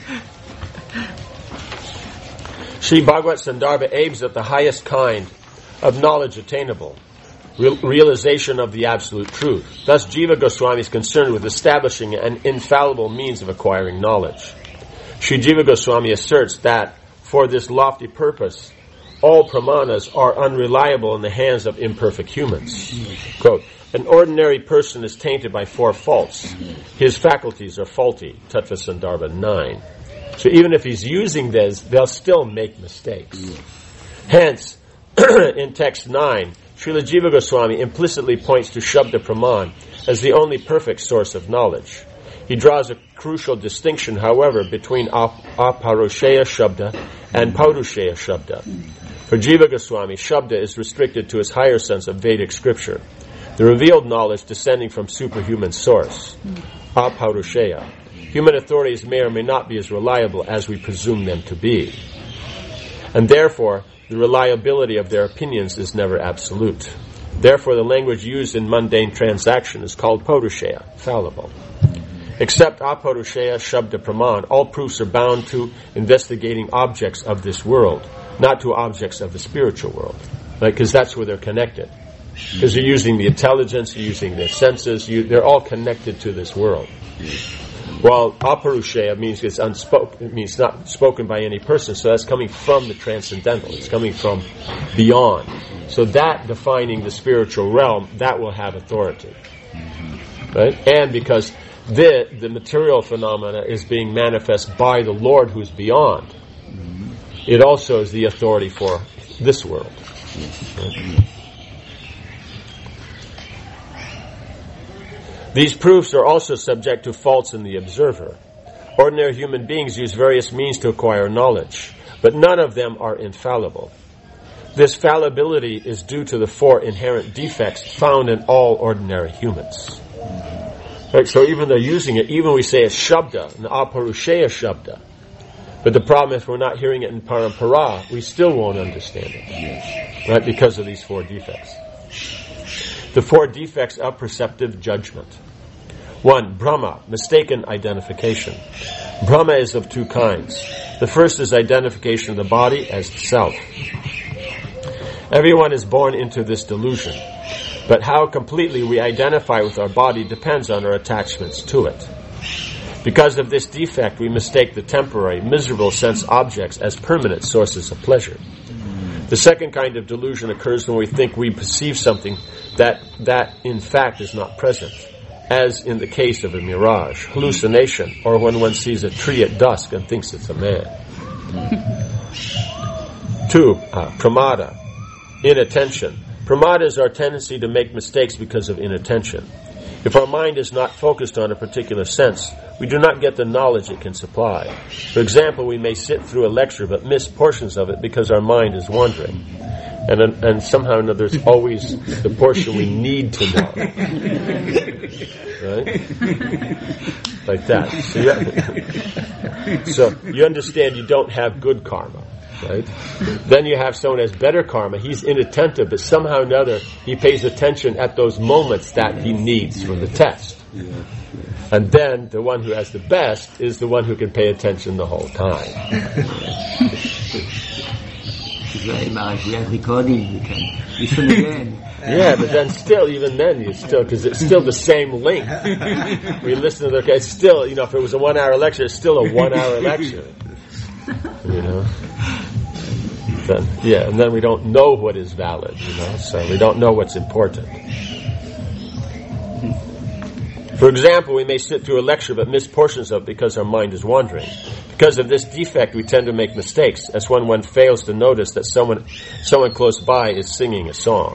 Sri Bhagavad Sandarbha aims at the highest kind of knowledge attainable, real, realization of the absolute truth. Thus, Jiva Goswami is concerned with establishing an infallible means of acquiring knowledge. Sri Jiva Goswami asserts that, for this lofty purpose, all pramanas are unreliable in the hands of imperfect humans. Quote, an ordinary person is tainted by four faults. His faculties are faulty. Tattva Sandarbha nine. So even if he's using this, they'll still make mistakes. Hence, in text nine, Srila Jiva Goswami implicitly points to Shabda Praman as the only perfect source of knowledge. He draws a crucial distinction, however, between ap- Aparusheya Shabda and Paurusheya Shabda. For Jiva Goswami, Shabda is restricted to his higher sense of Vedic scripture, the revealed knowledge descending from superhuman source, Aparusheya. Human authorities may or may not be as reliable as we presume them to be. And therefore, the reliability of their opinions is never absolute. Therefore, the language used in mundane transaction is called Paurusheya, fallible. Except Aparusheya Shabda Praman, all proofs are bound to investigating objects of this world, not to objects of the spiritual world. Right? Because that's where they're connected. Because you're using the intelligence, you're using their senses, you, they're all connected to this world. While aparusheya means it's unspoken, it means not spoken by any person, so that's coming from the transcendental. It's coming from beyond. So that defining the spiritual realm, that will have authority. Right? And because the the material phenomena is being manifest by the Lord who's beyond. it also is the authority for this world. Yes. Right? Yes. These proofs are also subject to faults in the observer. Ordinary human beings use various means to acquire knowledge, but none of them are infallible. This fallibility is due to the four inherent defects found in all ordinary humans. Right, so even they're using it, even we say it's shabda, an aparusheya shabda, but the problem is if we're not hearing it in parampara, we still won't understand it. Yes. Right, because of these four defects. The four defects of perceptive judgment. One, Brahma, mistaken identification. Brahma is of two kinds. The first is identification of the body as self. Everyone is born into this delusion, but how completely we identify with our body depends on our attachments to it. Because of this defect, we mistake the temporary, miserable sense objects as permanent sources of pleasure. The second kind of delusion occurs when we think we perceive something that, that in fact is not present, as in the case of a mirage, hallucination, or when one sees a tree at dusk and thinks it's a man. Two, uh, pramada, inattention. Pramada is our tendency to make mistakes because of inattention. If our mind is not focused on a particular sense, we do not get the knowledge it can supply. For example, we may sit through a lecture but miss portions of it because our mind is wandering. And and somehow or another, there's always the portion we need to know. Right? Like that. So you, so you understand you don't have good karma. Right? Then you have someone who has better karma. He's inattentive, but somehow or another he pays attention at those moments that he needs for the test. And then the one who has the best is the one who can pay attention the whole time. We have recording. We can listen again. Yeah, but then still, even then, you still, because it's still the same length. We listen to the, it's still, you know, if it was a one-hour lecture, it's still a one-hour lecture. You know? Then, yeah, and then we don't know what is valid, you know, so we don't know what's important. For example, we may sit through a lecture but miss portions of it because our mind is wandering. Because of this defect, we tend to make mistakes, as when one fails to notice that someone someone close by is singing a song.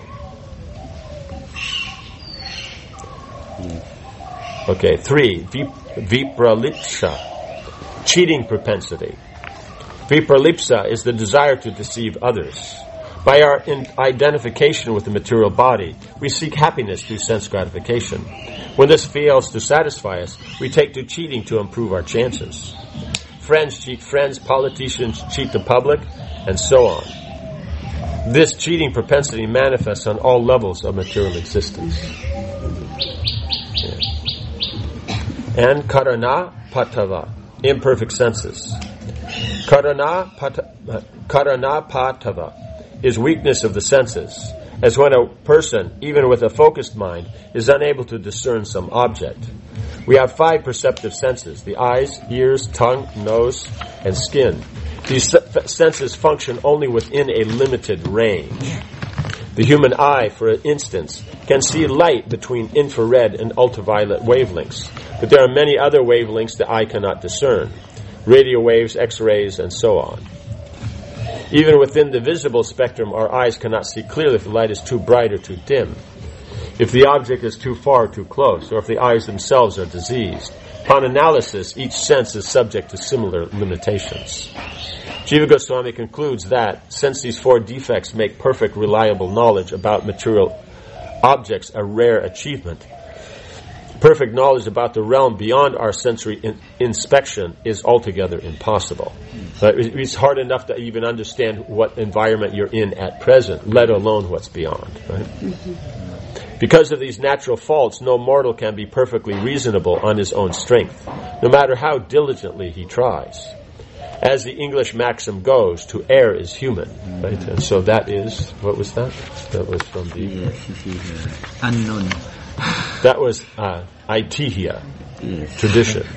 Okay, three, vipralipsa, cheating propensity. Vipralipsa is the desire to deceive others. By our in- identification with the material body, we seek happiness through sense gratification. When this fails to satisfy us, we take to cheating to improve our chances. Friends cheat friends, politicians cheat the public, and so on. This cheating propensity manifests on all levels of material existence. Yeah. And karana patava, imperfect senses. Karana, pata, karana patava is weakness of the senses, as when a person, even with a focused mind, is unable to discern some object. We have five perceptive senses: the eyes, ears, tongue, nose, and skin. These senses function only within a limited range. The human eye, for instance, can see light between infrared and ultraviolet wavelengths, but there are many other wavelengths the eye cannot discern: radio waves, X-rays, and so on. Even within the visible spectrum, our eyes cannot see clearly if the light is too bright or too dim, if the object is too far or too close, or if the eyes themselves are diseased. Upon analysis, each sense is subject to similar limitations. Jiva Goswami concludes that, since these four defects make perfect, reliable knowledge about material objects a rare achievement, perfect knowledge about the realm beyond our sensory in- inspection is altogether impossible. But it's hard enough to even understand what environment you're in at present, let alone what's beyond. Right? Mm-hmm. Because of these natural faults, no mortal can be perfectly reasonable on his own strength, no matter how diligently he tries. As the English maxim goes, to err is human. Right? And so that is, what was that? That was from the... Yes, it is uh, unknown. That was uh, Aitihya, yes. Tradition.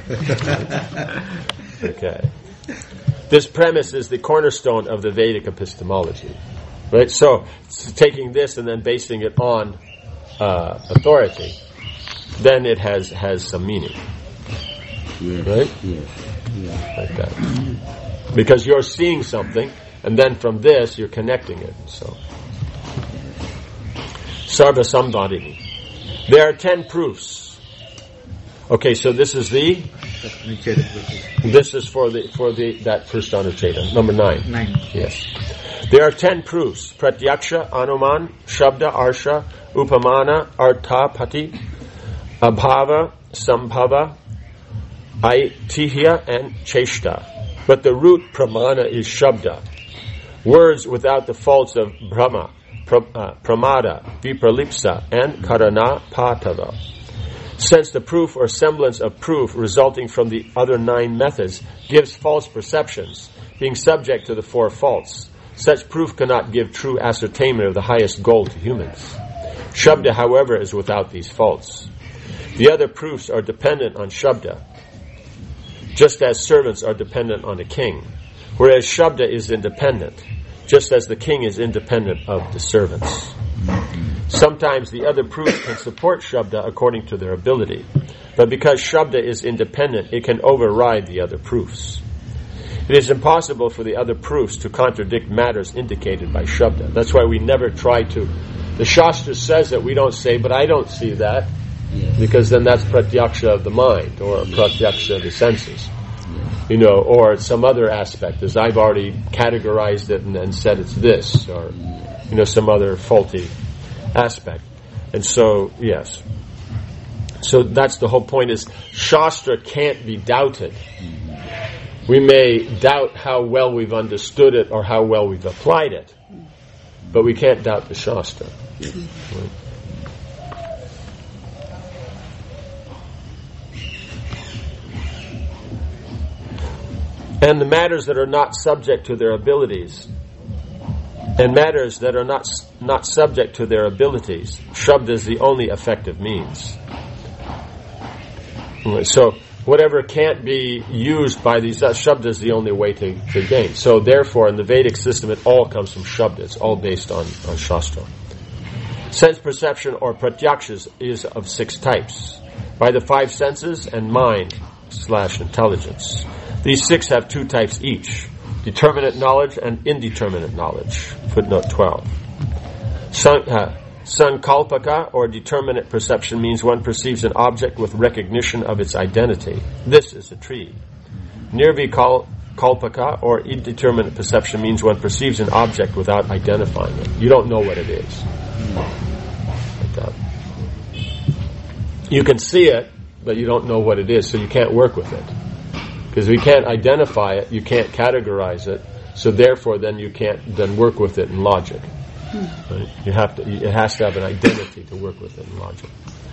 Okay. This premise is the cornerstone of the Vedic epistemology. Right? So, so taking this and then basing it on uh, authority, then it has, has some meaning. Yes. Right? Yes. Yes. Like that. Because you're seeing something, and then from this you're connecting it. So, Sarva Samvadini. There are ten proofs. Okay, so this is the. This is for the for the that first Anucheda, number nine. Nine. Yes. There are ten proofs: Pratyaksha, Anuman, Shabda, Arsha, Upamana, Artha, Pati, Abhava, Sambhava, Aitihya, and Cheshta. But the root pramana is Shabda. Words without the faults of Brahma, pra, uh, Pramada, Vipralipsa, and Karana Patava. Since the proof or semblance of proof resulting from the other nine methods gives false perceptions, being subject to the four faults, such proof cannot give true ascertainment of the highest goal to humans. Shabda, however, is without these faults. The other proofs are dependent on Shabda, just as servants are dependent on a king, whereas Shabda is independent, just as the king is independent of the servants. Sometimes the other proofs can support Shabda according to their ability, but because Shabda is independent, it can override the other proofs. It is impossible for the other proofs to contradict matters indicated by Shabda. That's why we never try to. The Shastra says that we don't say, but I don't see that, because then that's pratyaksha of the mind, or pratyaksha of the senses. You know, or some other aspect, as I've already categorized it and, and said it's this, or, you know, some other faulty aspect. And so, yes. So that's the whole point, is Shastra can't be doubted. We may doubt how well we've understood it or how well we've applied it, but we can't doubt the Shastra. Right? And the matters that are not subject to their abilities, and matters that are not not subject to their abilities, Shabda is the only effective means. So whatever can't be used by these, uh, Shabda is the only way to, to gain. So therefore, in the Vedic system, it all comes from Shabda. It's all based on, on Shastra. Sense perception, or pratyakshas, is of six types, by the five senses and mind slash intelligence. These six have two types each: determinate knowledge and indeterminate knowledge. Footnote twelve. San, uh, sankalpaka, or determinate perception, means one perceives an object with recognition of its identity. This is a tree. Nirvikalpaka, or indeterminate perception, means one perceives an object without identifying it. You don't know what it is. Like that. You can see it, but you don't know what it is, so you can't work with it. Because we can't identify it, you can't categorize it, so therefore then you can't then work with it in logic. Right? You have to. It has to have an identity to work with it in logic.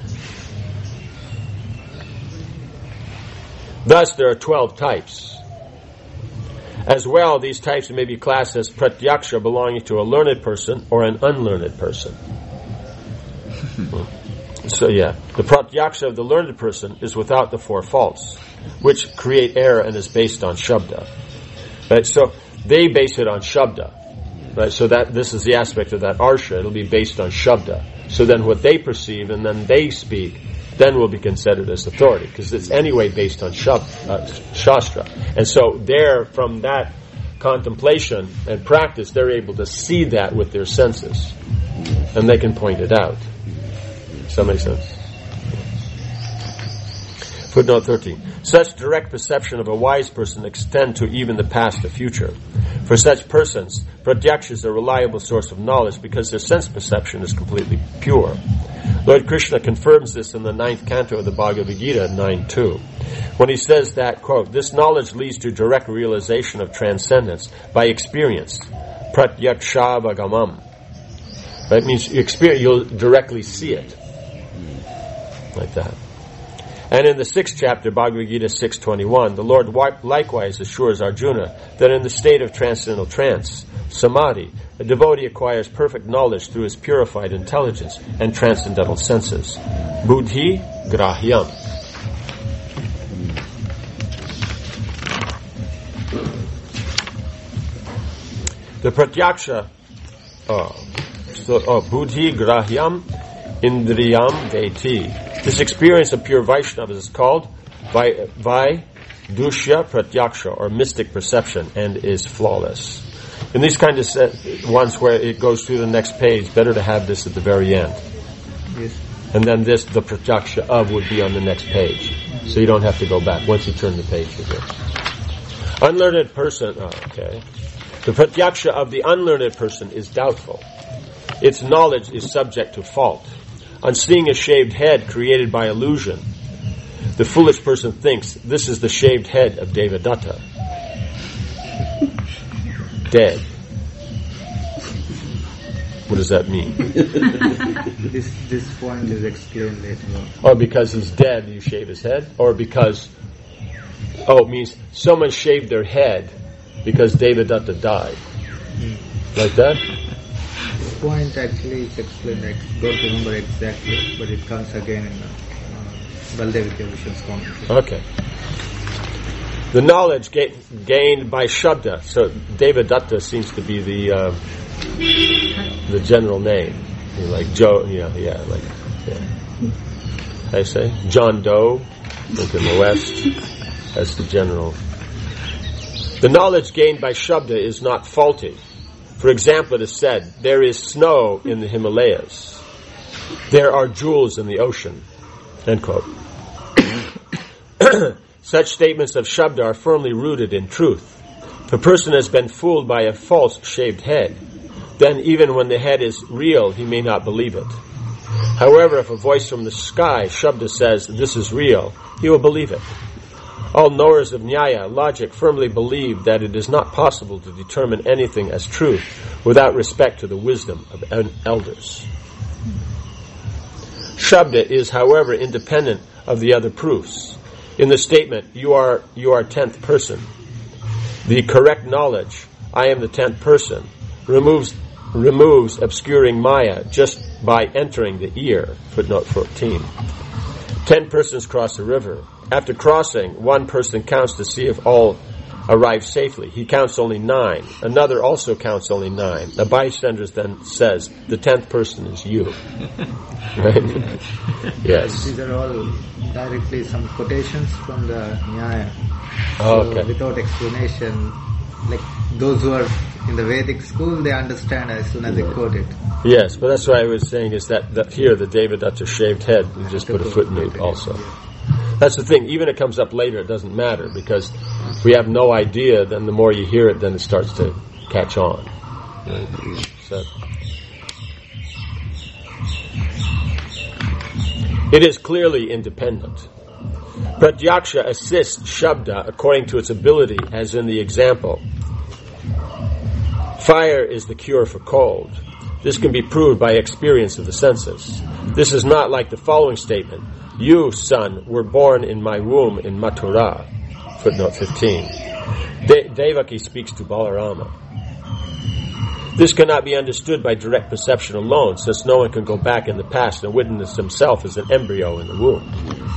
Thus, there are twelve types. As well, these types may be classed as pratyaksha, belonging to a learned person or an unlearned person. So, yeah, the pratyaksha of the learned person is without the four faults, which create error and is based on Shabda. Right? So they base it on Shabda. Right? So that this is the aspect of that Arsha. It'll be based on Shabda. So then what they perceive and then they speak, then will be considered as authority, because it's anyway based on Shab, uh, Shastra. And so there, from that contemplation and practice, they're able to see that with their senses. And they can point it out. Does that make sense? Footnote thirteen. Such direct perception of a wise person extend to even the past and future. For such persons, pratyaksha is a reliable source of knowledge because their sense perception is completely pure. Lord Krishna confirms this in the ninth canto of the Bhagavad Gita, nine two, when he says that, quote, "This knowledge leads to direct realization of transcendence by experience, pratyakshavāgamam." That means you experience, you'll directly see it. Like that. And in the sixth chapter, Bhagavad Gita six twenty-one, the Lord likewise assures Arjuna that in the state of transcendental trance, samadhi, a devotee acquires perfect knowledge through his purified intelligence and transcendental senses. Buddhi grahyam. The pratyaksha, oh, so, oh, buddhi grahyam indriyam veti. This experience of pure Vaishnava is called vai, vai, dushya pratyaksha, or mystic perception, and is flawless. In these kind of set, ones where it goes through the next page, better to have this at the very end. Yes. And then this, the pratyaksha of, would be on the next page. So you don't have to go back. Once you turn the page, you're good. Unlearned person, oh, okay. The pratyaksha of the unlearned person is doubtful. Its knowledge is subject to fault. On seeing a shaved head created by illusion, the foolish person thinks, this is the shaved head of Devadatta. Dead. What does that mean? this this point is explained later on. Or because he's dead, you shave his head? Or because, oh, it means someone shaved their head because Devadatta died. Hmm. Like that? This point actually is explained, I don't remember exactly, but it comes again in the uh, Baldevidya Vishan's commentary. Okay. The knowledge ga- gained by Shabda. So Devadatta seems to be the uh, the general name. You know, like Joe, you know, yeah, like, yeah. How do you say? John Doe, like in the West. That's the general. The knowledge gained by Shabda is not faulty. For example, it is said, there is snow in the Himalayas. There are jewels in the ocean. End quote. Such statements of Shabda are firmly rooted in truth. If a person has been fooled by a false shaved head, then even when the head is real, he may not believe it. However, if a voice from the sky, Shabda, says, this is real, he will believe it. All knowers of Nyaya, logic, firmly believe that it is not possible to determine anything as truth without respect to the wisdom of elders. Shabda is, however, independent of the other proofs. In the statement, you are you are tenth person, the correct knowledge, I am the tenth person, removes removes obscuring Maya just by entering the ear. Footnote fourteen. Ten persons cross a river. After crossing, one person counts to see if all arrive safely. He counts only nine. Another also counts only nine. A bystander then says, the tenth person is you. Right? Yes. These are all directly some quotations from the Nyaya. Oh, so okay. Without explanation, like those who are in the Vedic school, they understand as soon as yeah. they quote it. Yes, but that's what I was saying is that, that here, the Devadatta shaved head, we just put a footnote also. That's the thing. Even if it comes up later, it doesn't matter, because if we have no idea, then the more you hear it, then it starts to catch on. Right? So, it is clearly independent. Pratyaksha assists Shabda according to its ability, as in the example. Fire is the cure for cold. This can be proved by experience of the senses. This is not like the following statement. You, son, were born in my womb in Mathura. Footnote fifteen. De- Devaki speaks to Balarama. This cannot be understood by direct perception alone, since no one can go back in the past and witness himself as an embryo in the womb.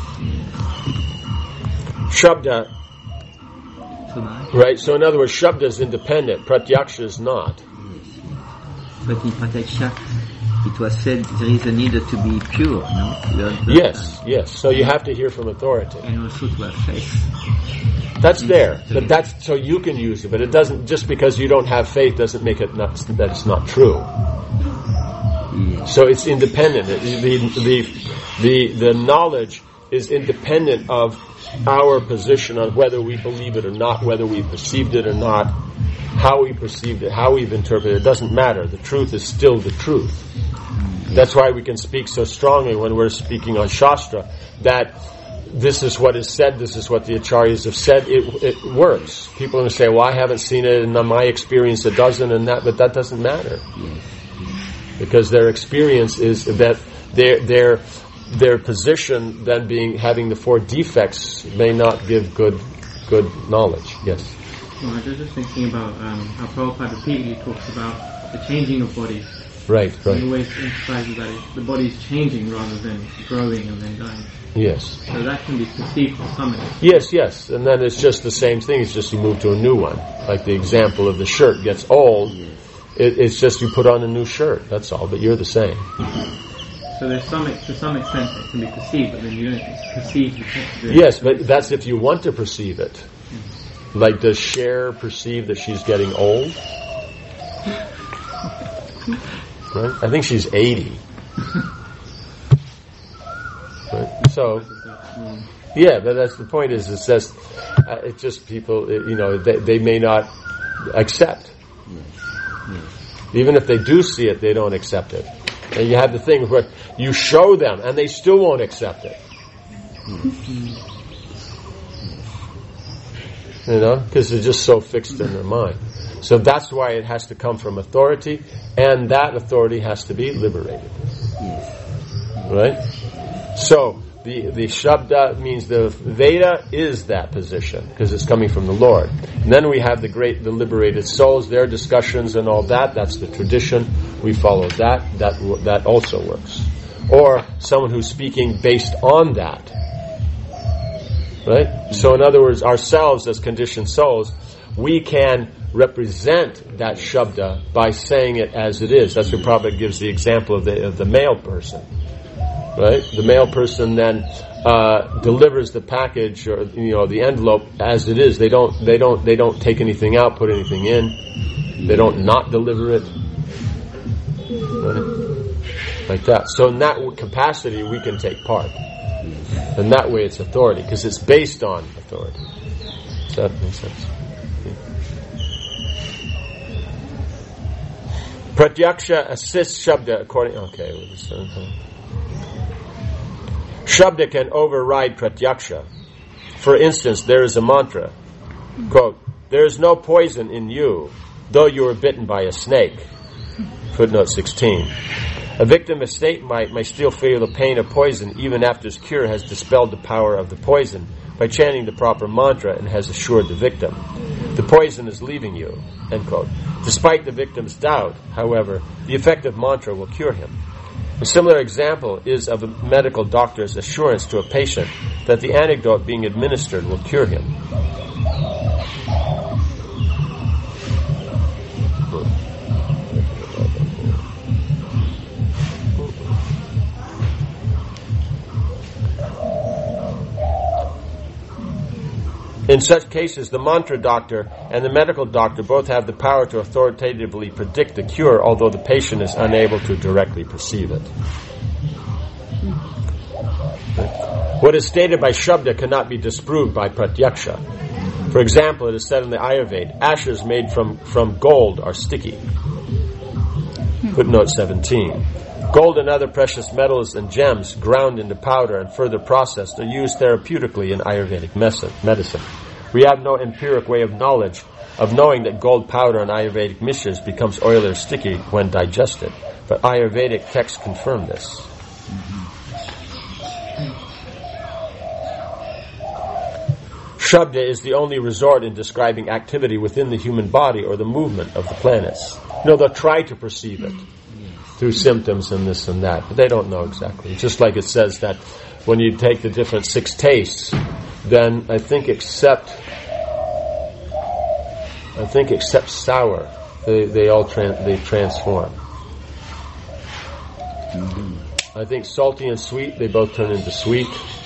Shabda, right? So in other words, Shabda is independent, Pratyaksha is not. But in Pratyaksha, it was said there is a need to be pure, no? Yes, yes. So you have to hear from authority. And also to have faith. That's there, but that's so you can use it. But it doesn't. Just because you don't have faith doesn't make it not that it's not true. Yes. So it's independent. The the the the knowledge is independent of our position on whether we believe it or not, whether we perceived it or not, how we perceived it, how we've interpreted it. It doesn't matter. The truth is still the truth. That's why we can speak so strongly when we're speaking on Shastra that this is what is said, this is what the Acharyas have said. It, it works. People are going to say, well, I haven't seen it, and in my experience it doesn't, and that, but that doesn't matter. Because their experience is that their their their position then being having the four defects may not give good good knowledge. Yes. Well, I was just thinking about um, how Prabhupada repeatedly talks about the changing of bodies. Right, right. And always emphasizes that it, the body is changing rather than growing and then dying. Yes. So that can be perceived for some. Yes, yes. And then it's just the same thing. It's just you move to a new one. Like the example of the shirt gets old. It, it's just you put on a new shirt. That's all. But you're the same. So there's some, to some extent it can be perceived, but then you don't perceive the Yes, but that's if you want to perceive it. Like, does Cher perceive that she's getting old? Right? I think she's eighty. Right? So, yeah, but that's the point. Is it's just, uh, it's just people. You know, they, they may not accept. Even if they do see it, they don't accept it. And you have the thing where you show them, and they still won't accept it. You know, because they're just so fixed in their mind. So that's why it has to come from authority, and that authority has to be liberated. Right? So, the, the Shabda means the Veda is that position, because it's coming from the Lord. And then we have the great, the liberated souls, their discussions and all that, that's the tradition. We follow that, that, that also works. Or someone who's speaking based on that. Right? So in other words, ourselves as conditioned souls, we can represent that Shabda by saying it as it is. That's what Prabhupada gives the example of the, of the male person. Right? The male person then uh, delivers the package or you know the envelope as it is. They don't they don't they don't take anything out, put anything in. They don't not deliver it. Right? Like that. So in that capacity we can take part. And that way it's authority, because it's based on authority. Does that make sense? Yeah. Pratyaksha assists Shabda according... Okay. Shabda can override Pratyaksha. For instance, there is a mantra, quote, "There is no poison in you, though you were bitten by a snake." Footnote sixteen. A victim of snake bite may still feel the pain of poison even after his cure has dispelled the power of the poison by chanting the proper mantra and has assured the victim. The poison is leaving you, end quote. Despite the victim's doubt, however, the effective mantra will cure him. A similar example is of a medical doctor's assurance to a patient that the antidote being administered will cure him. In such cases, the mantra doctor and the medical doctor both have the power to authoritatively predict the cure, although the patient is unable to directly perceive it. What is stated by Shabda cannot be disproved by Pratyaksha. For example, it is said in the Ayurveda, ashes made from, from gold are sticky. Footnote seventeen. Gold and other precious metals and gems ground into powder and further processed are used therapeutically in Ayurvedic medicine. We have no empiric way of knowledge of knowing that gold powder in Ayurvedic mixtures becomes oily or sticky when digested, but Ayurvedic texts confirm this. Shabda is the only resort in describing activity within the human body or the movement of the planets. You know, they'll try to perceive it through symptoms and this and that, but they don't know exactly. Just like it says that when you take the different six tastes, then I think except I think except sour, they they all tran- they transform. Mm-hmm. I think salty and sweet, they both turn into sweet.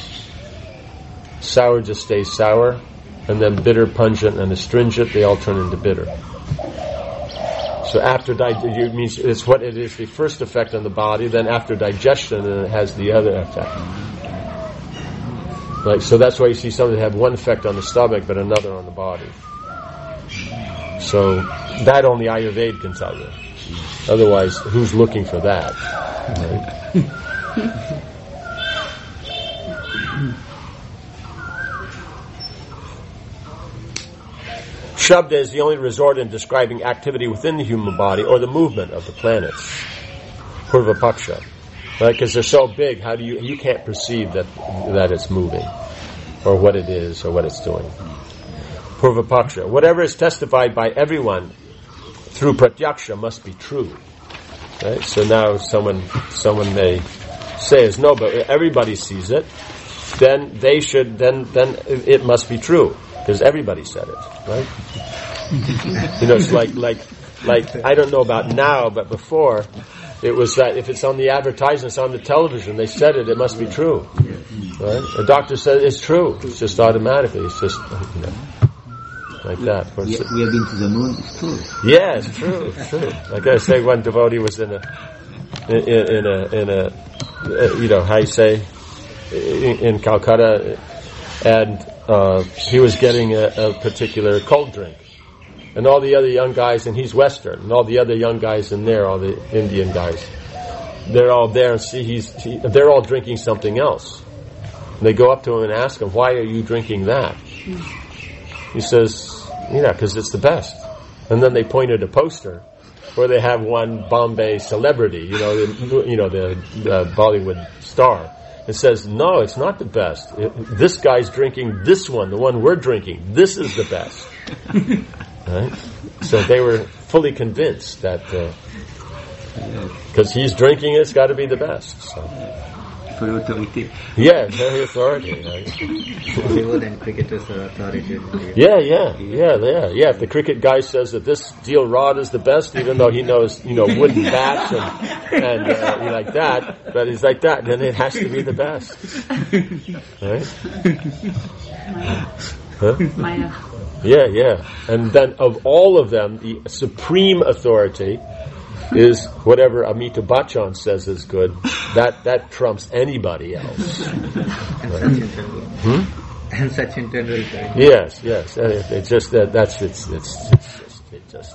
Sour just stays sour, and then bitter, pungent, and astringent, they all turn into bitter. So after digestion, means it's what it is, the first effect on the body, then after digestion, and it has the other effect. Like, so that's why you see some that have one effect on the stomach, but another on the body. So that only Ayurveda can tell you. Otherwise, who's looking for that? Right? Shabda is the only resort in describing activity within the human body or the movement of the planets. Purvapaksha. Right? Because they're so big, how do you, you can't perceive that, that it's moving, or what it is, or what it's doing. Purvapaksha. Whatever is testified by everyone through Pratyaksha must be true. Right? So now someone, someone may say, is no, but everybody sees it, then they should, then, then it must be true. Because everybody said it, right? You know, it's like, like, like, I don't know about now, but before, It was that if it's on the advertisements on the television, they said it, it must be true. Right? A doctor said it's true. It's just automatically. It's just, you know, like that. We, we have been to the moon. It's true. Yeah, it's true. It's true. Like I say, one devotee was in a, in, in a, in a, uh, you know, how you say, in, in Calcutta, and uh, he was getting a, a particular cold drink. And all the other young guys, and he's Western, and all the other young guys in there, all the Indian guys, they're all there and see he's, he, they're all drinking something else. And they go up to him and ask him, why are you drinking that? He says, you know, because it's the best. And then they point at a poster where they have one Bombay celebrity, you know, the, you know, the, the Bollywood star. It says, no, it's not the best. It, this guy's drinking this one, the one we're drinking. This is the best. Right? So they were fully convinced that because uh, he's drinking, it's got to be the best. So. For authority. Yeah, very authority. Right? Bollywood and cricketers are authority. Yeah, yeah, yeah, yeah, yeah. If the cricket guy says that this steel rod is the best, even though he knows, you know, wooden bats and and uh, like that, but he's like that, then it has to be the best. Right? Huh? Maya. Yeah, yeah. And then of all of them, the supreme authority is whatever Amitabh Bachchan says is good. That that trumps anybody else. And right? Sachin Tendulkar. Hmm? And Sachin Tendulkar. Yes, yes. And it, it's just that that's it's it's, it's just it just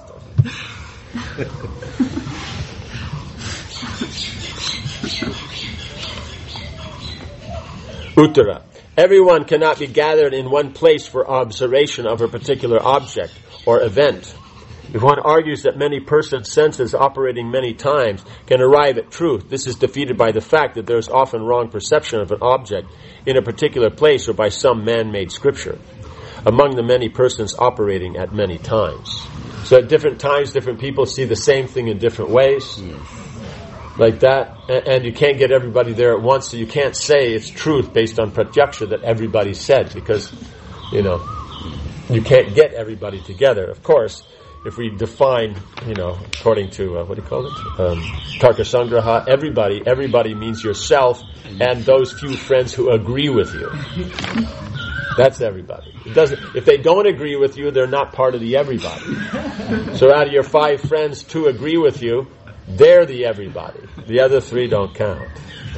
Uttara. Everyone cannot be gathered in one place for observation of a particular object or event. If one argues that many persons' senses operating many times can arrive at truth, this is defeated by the fact that there is often wrong perception of an object in a particular place or by some man-made scripture among the many persons operating at many times. So at different times, different people see the same thing in different ways. Yes. Like that, and you can't get everybody there at once, so you can't say it's truth based on pratyaksha that everybody said, because, you know, you can't get everybody together. Of course, if we define, you know, according to, uh, what do you call it? Um, Tarka Sangraha, everybody, everybody means yourself and those few friends who agree with you. That's everybody. It doesn't, if they don't agree with you, they're not part of the everybody. So out of your five friends, two agree with you, they're the everybody. The other three don't count.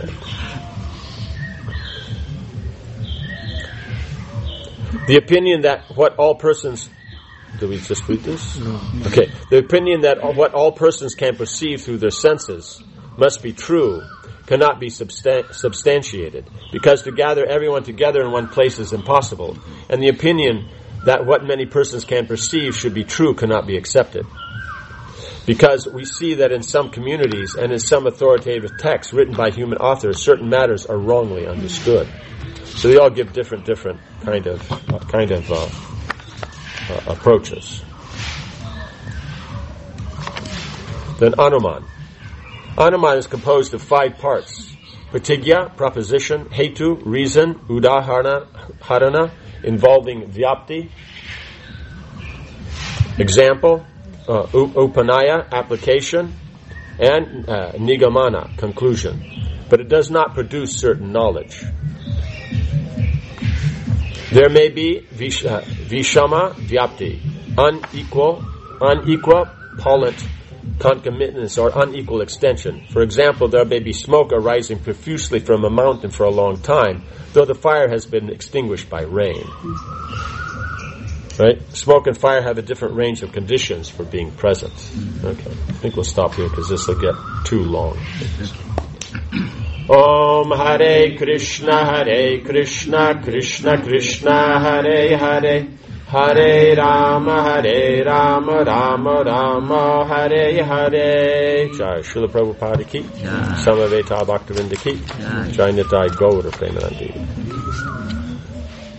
The opinion that what all persons... Do we just read this? No. Okay. The opinion that what all persons can perceive through their senses must be true cannot be substan- substantiated, because to gather everyone together in one place is impossible, and the opinion that what many persons can perceive should be true cannot be accepted. Because we see that in some communities and in some authoritative texts written by human authors, certain matters are wrongly understood. So they all give different, different kind of, uh, kind of uh, uh, approaches. Then Anuman. Anuman is composed of five parts: Pratigya, proposition; Hetu, reason; Udaharana, harana, involving Vyapti, example; Uh, upanaya, application; and uh, nigamana, conclusion. But it does not produce certain knowledge. There may be vish, uh, vishama vyapti, unequal, unequal pollant concomitance or unequal extension. For example, there may be smoke arising profusely from a mountain for a long time, though the fire has been extinguished by rain. Right? Smoke and fire have a different range of conditions for being present. Okay. I think we'll stop here because this will get too long. Om Hare Krishna, Hare Krishna, Krishna Krishna, Hare Hare, Hare Rama, Hare Rama, Rama Rama, Hare Hare. Jai Srila Prabhupada ki, Samaveta Bhaktivinoda ki, Jai Nitai Gaura Premanandi.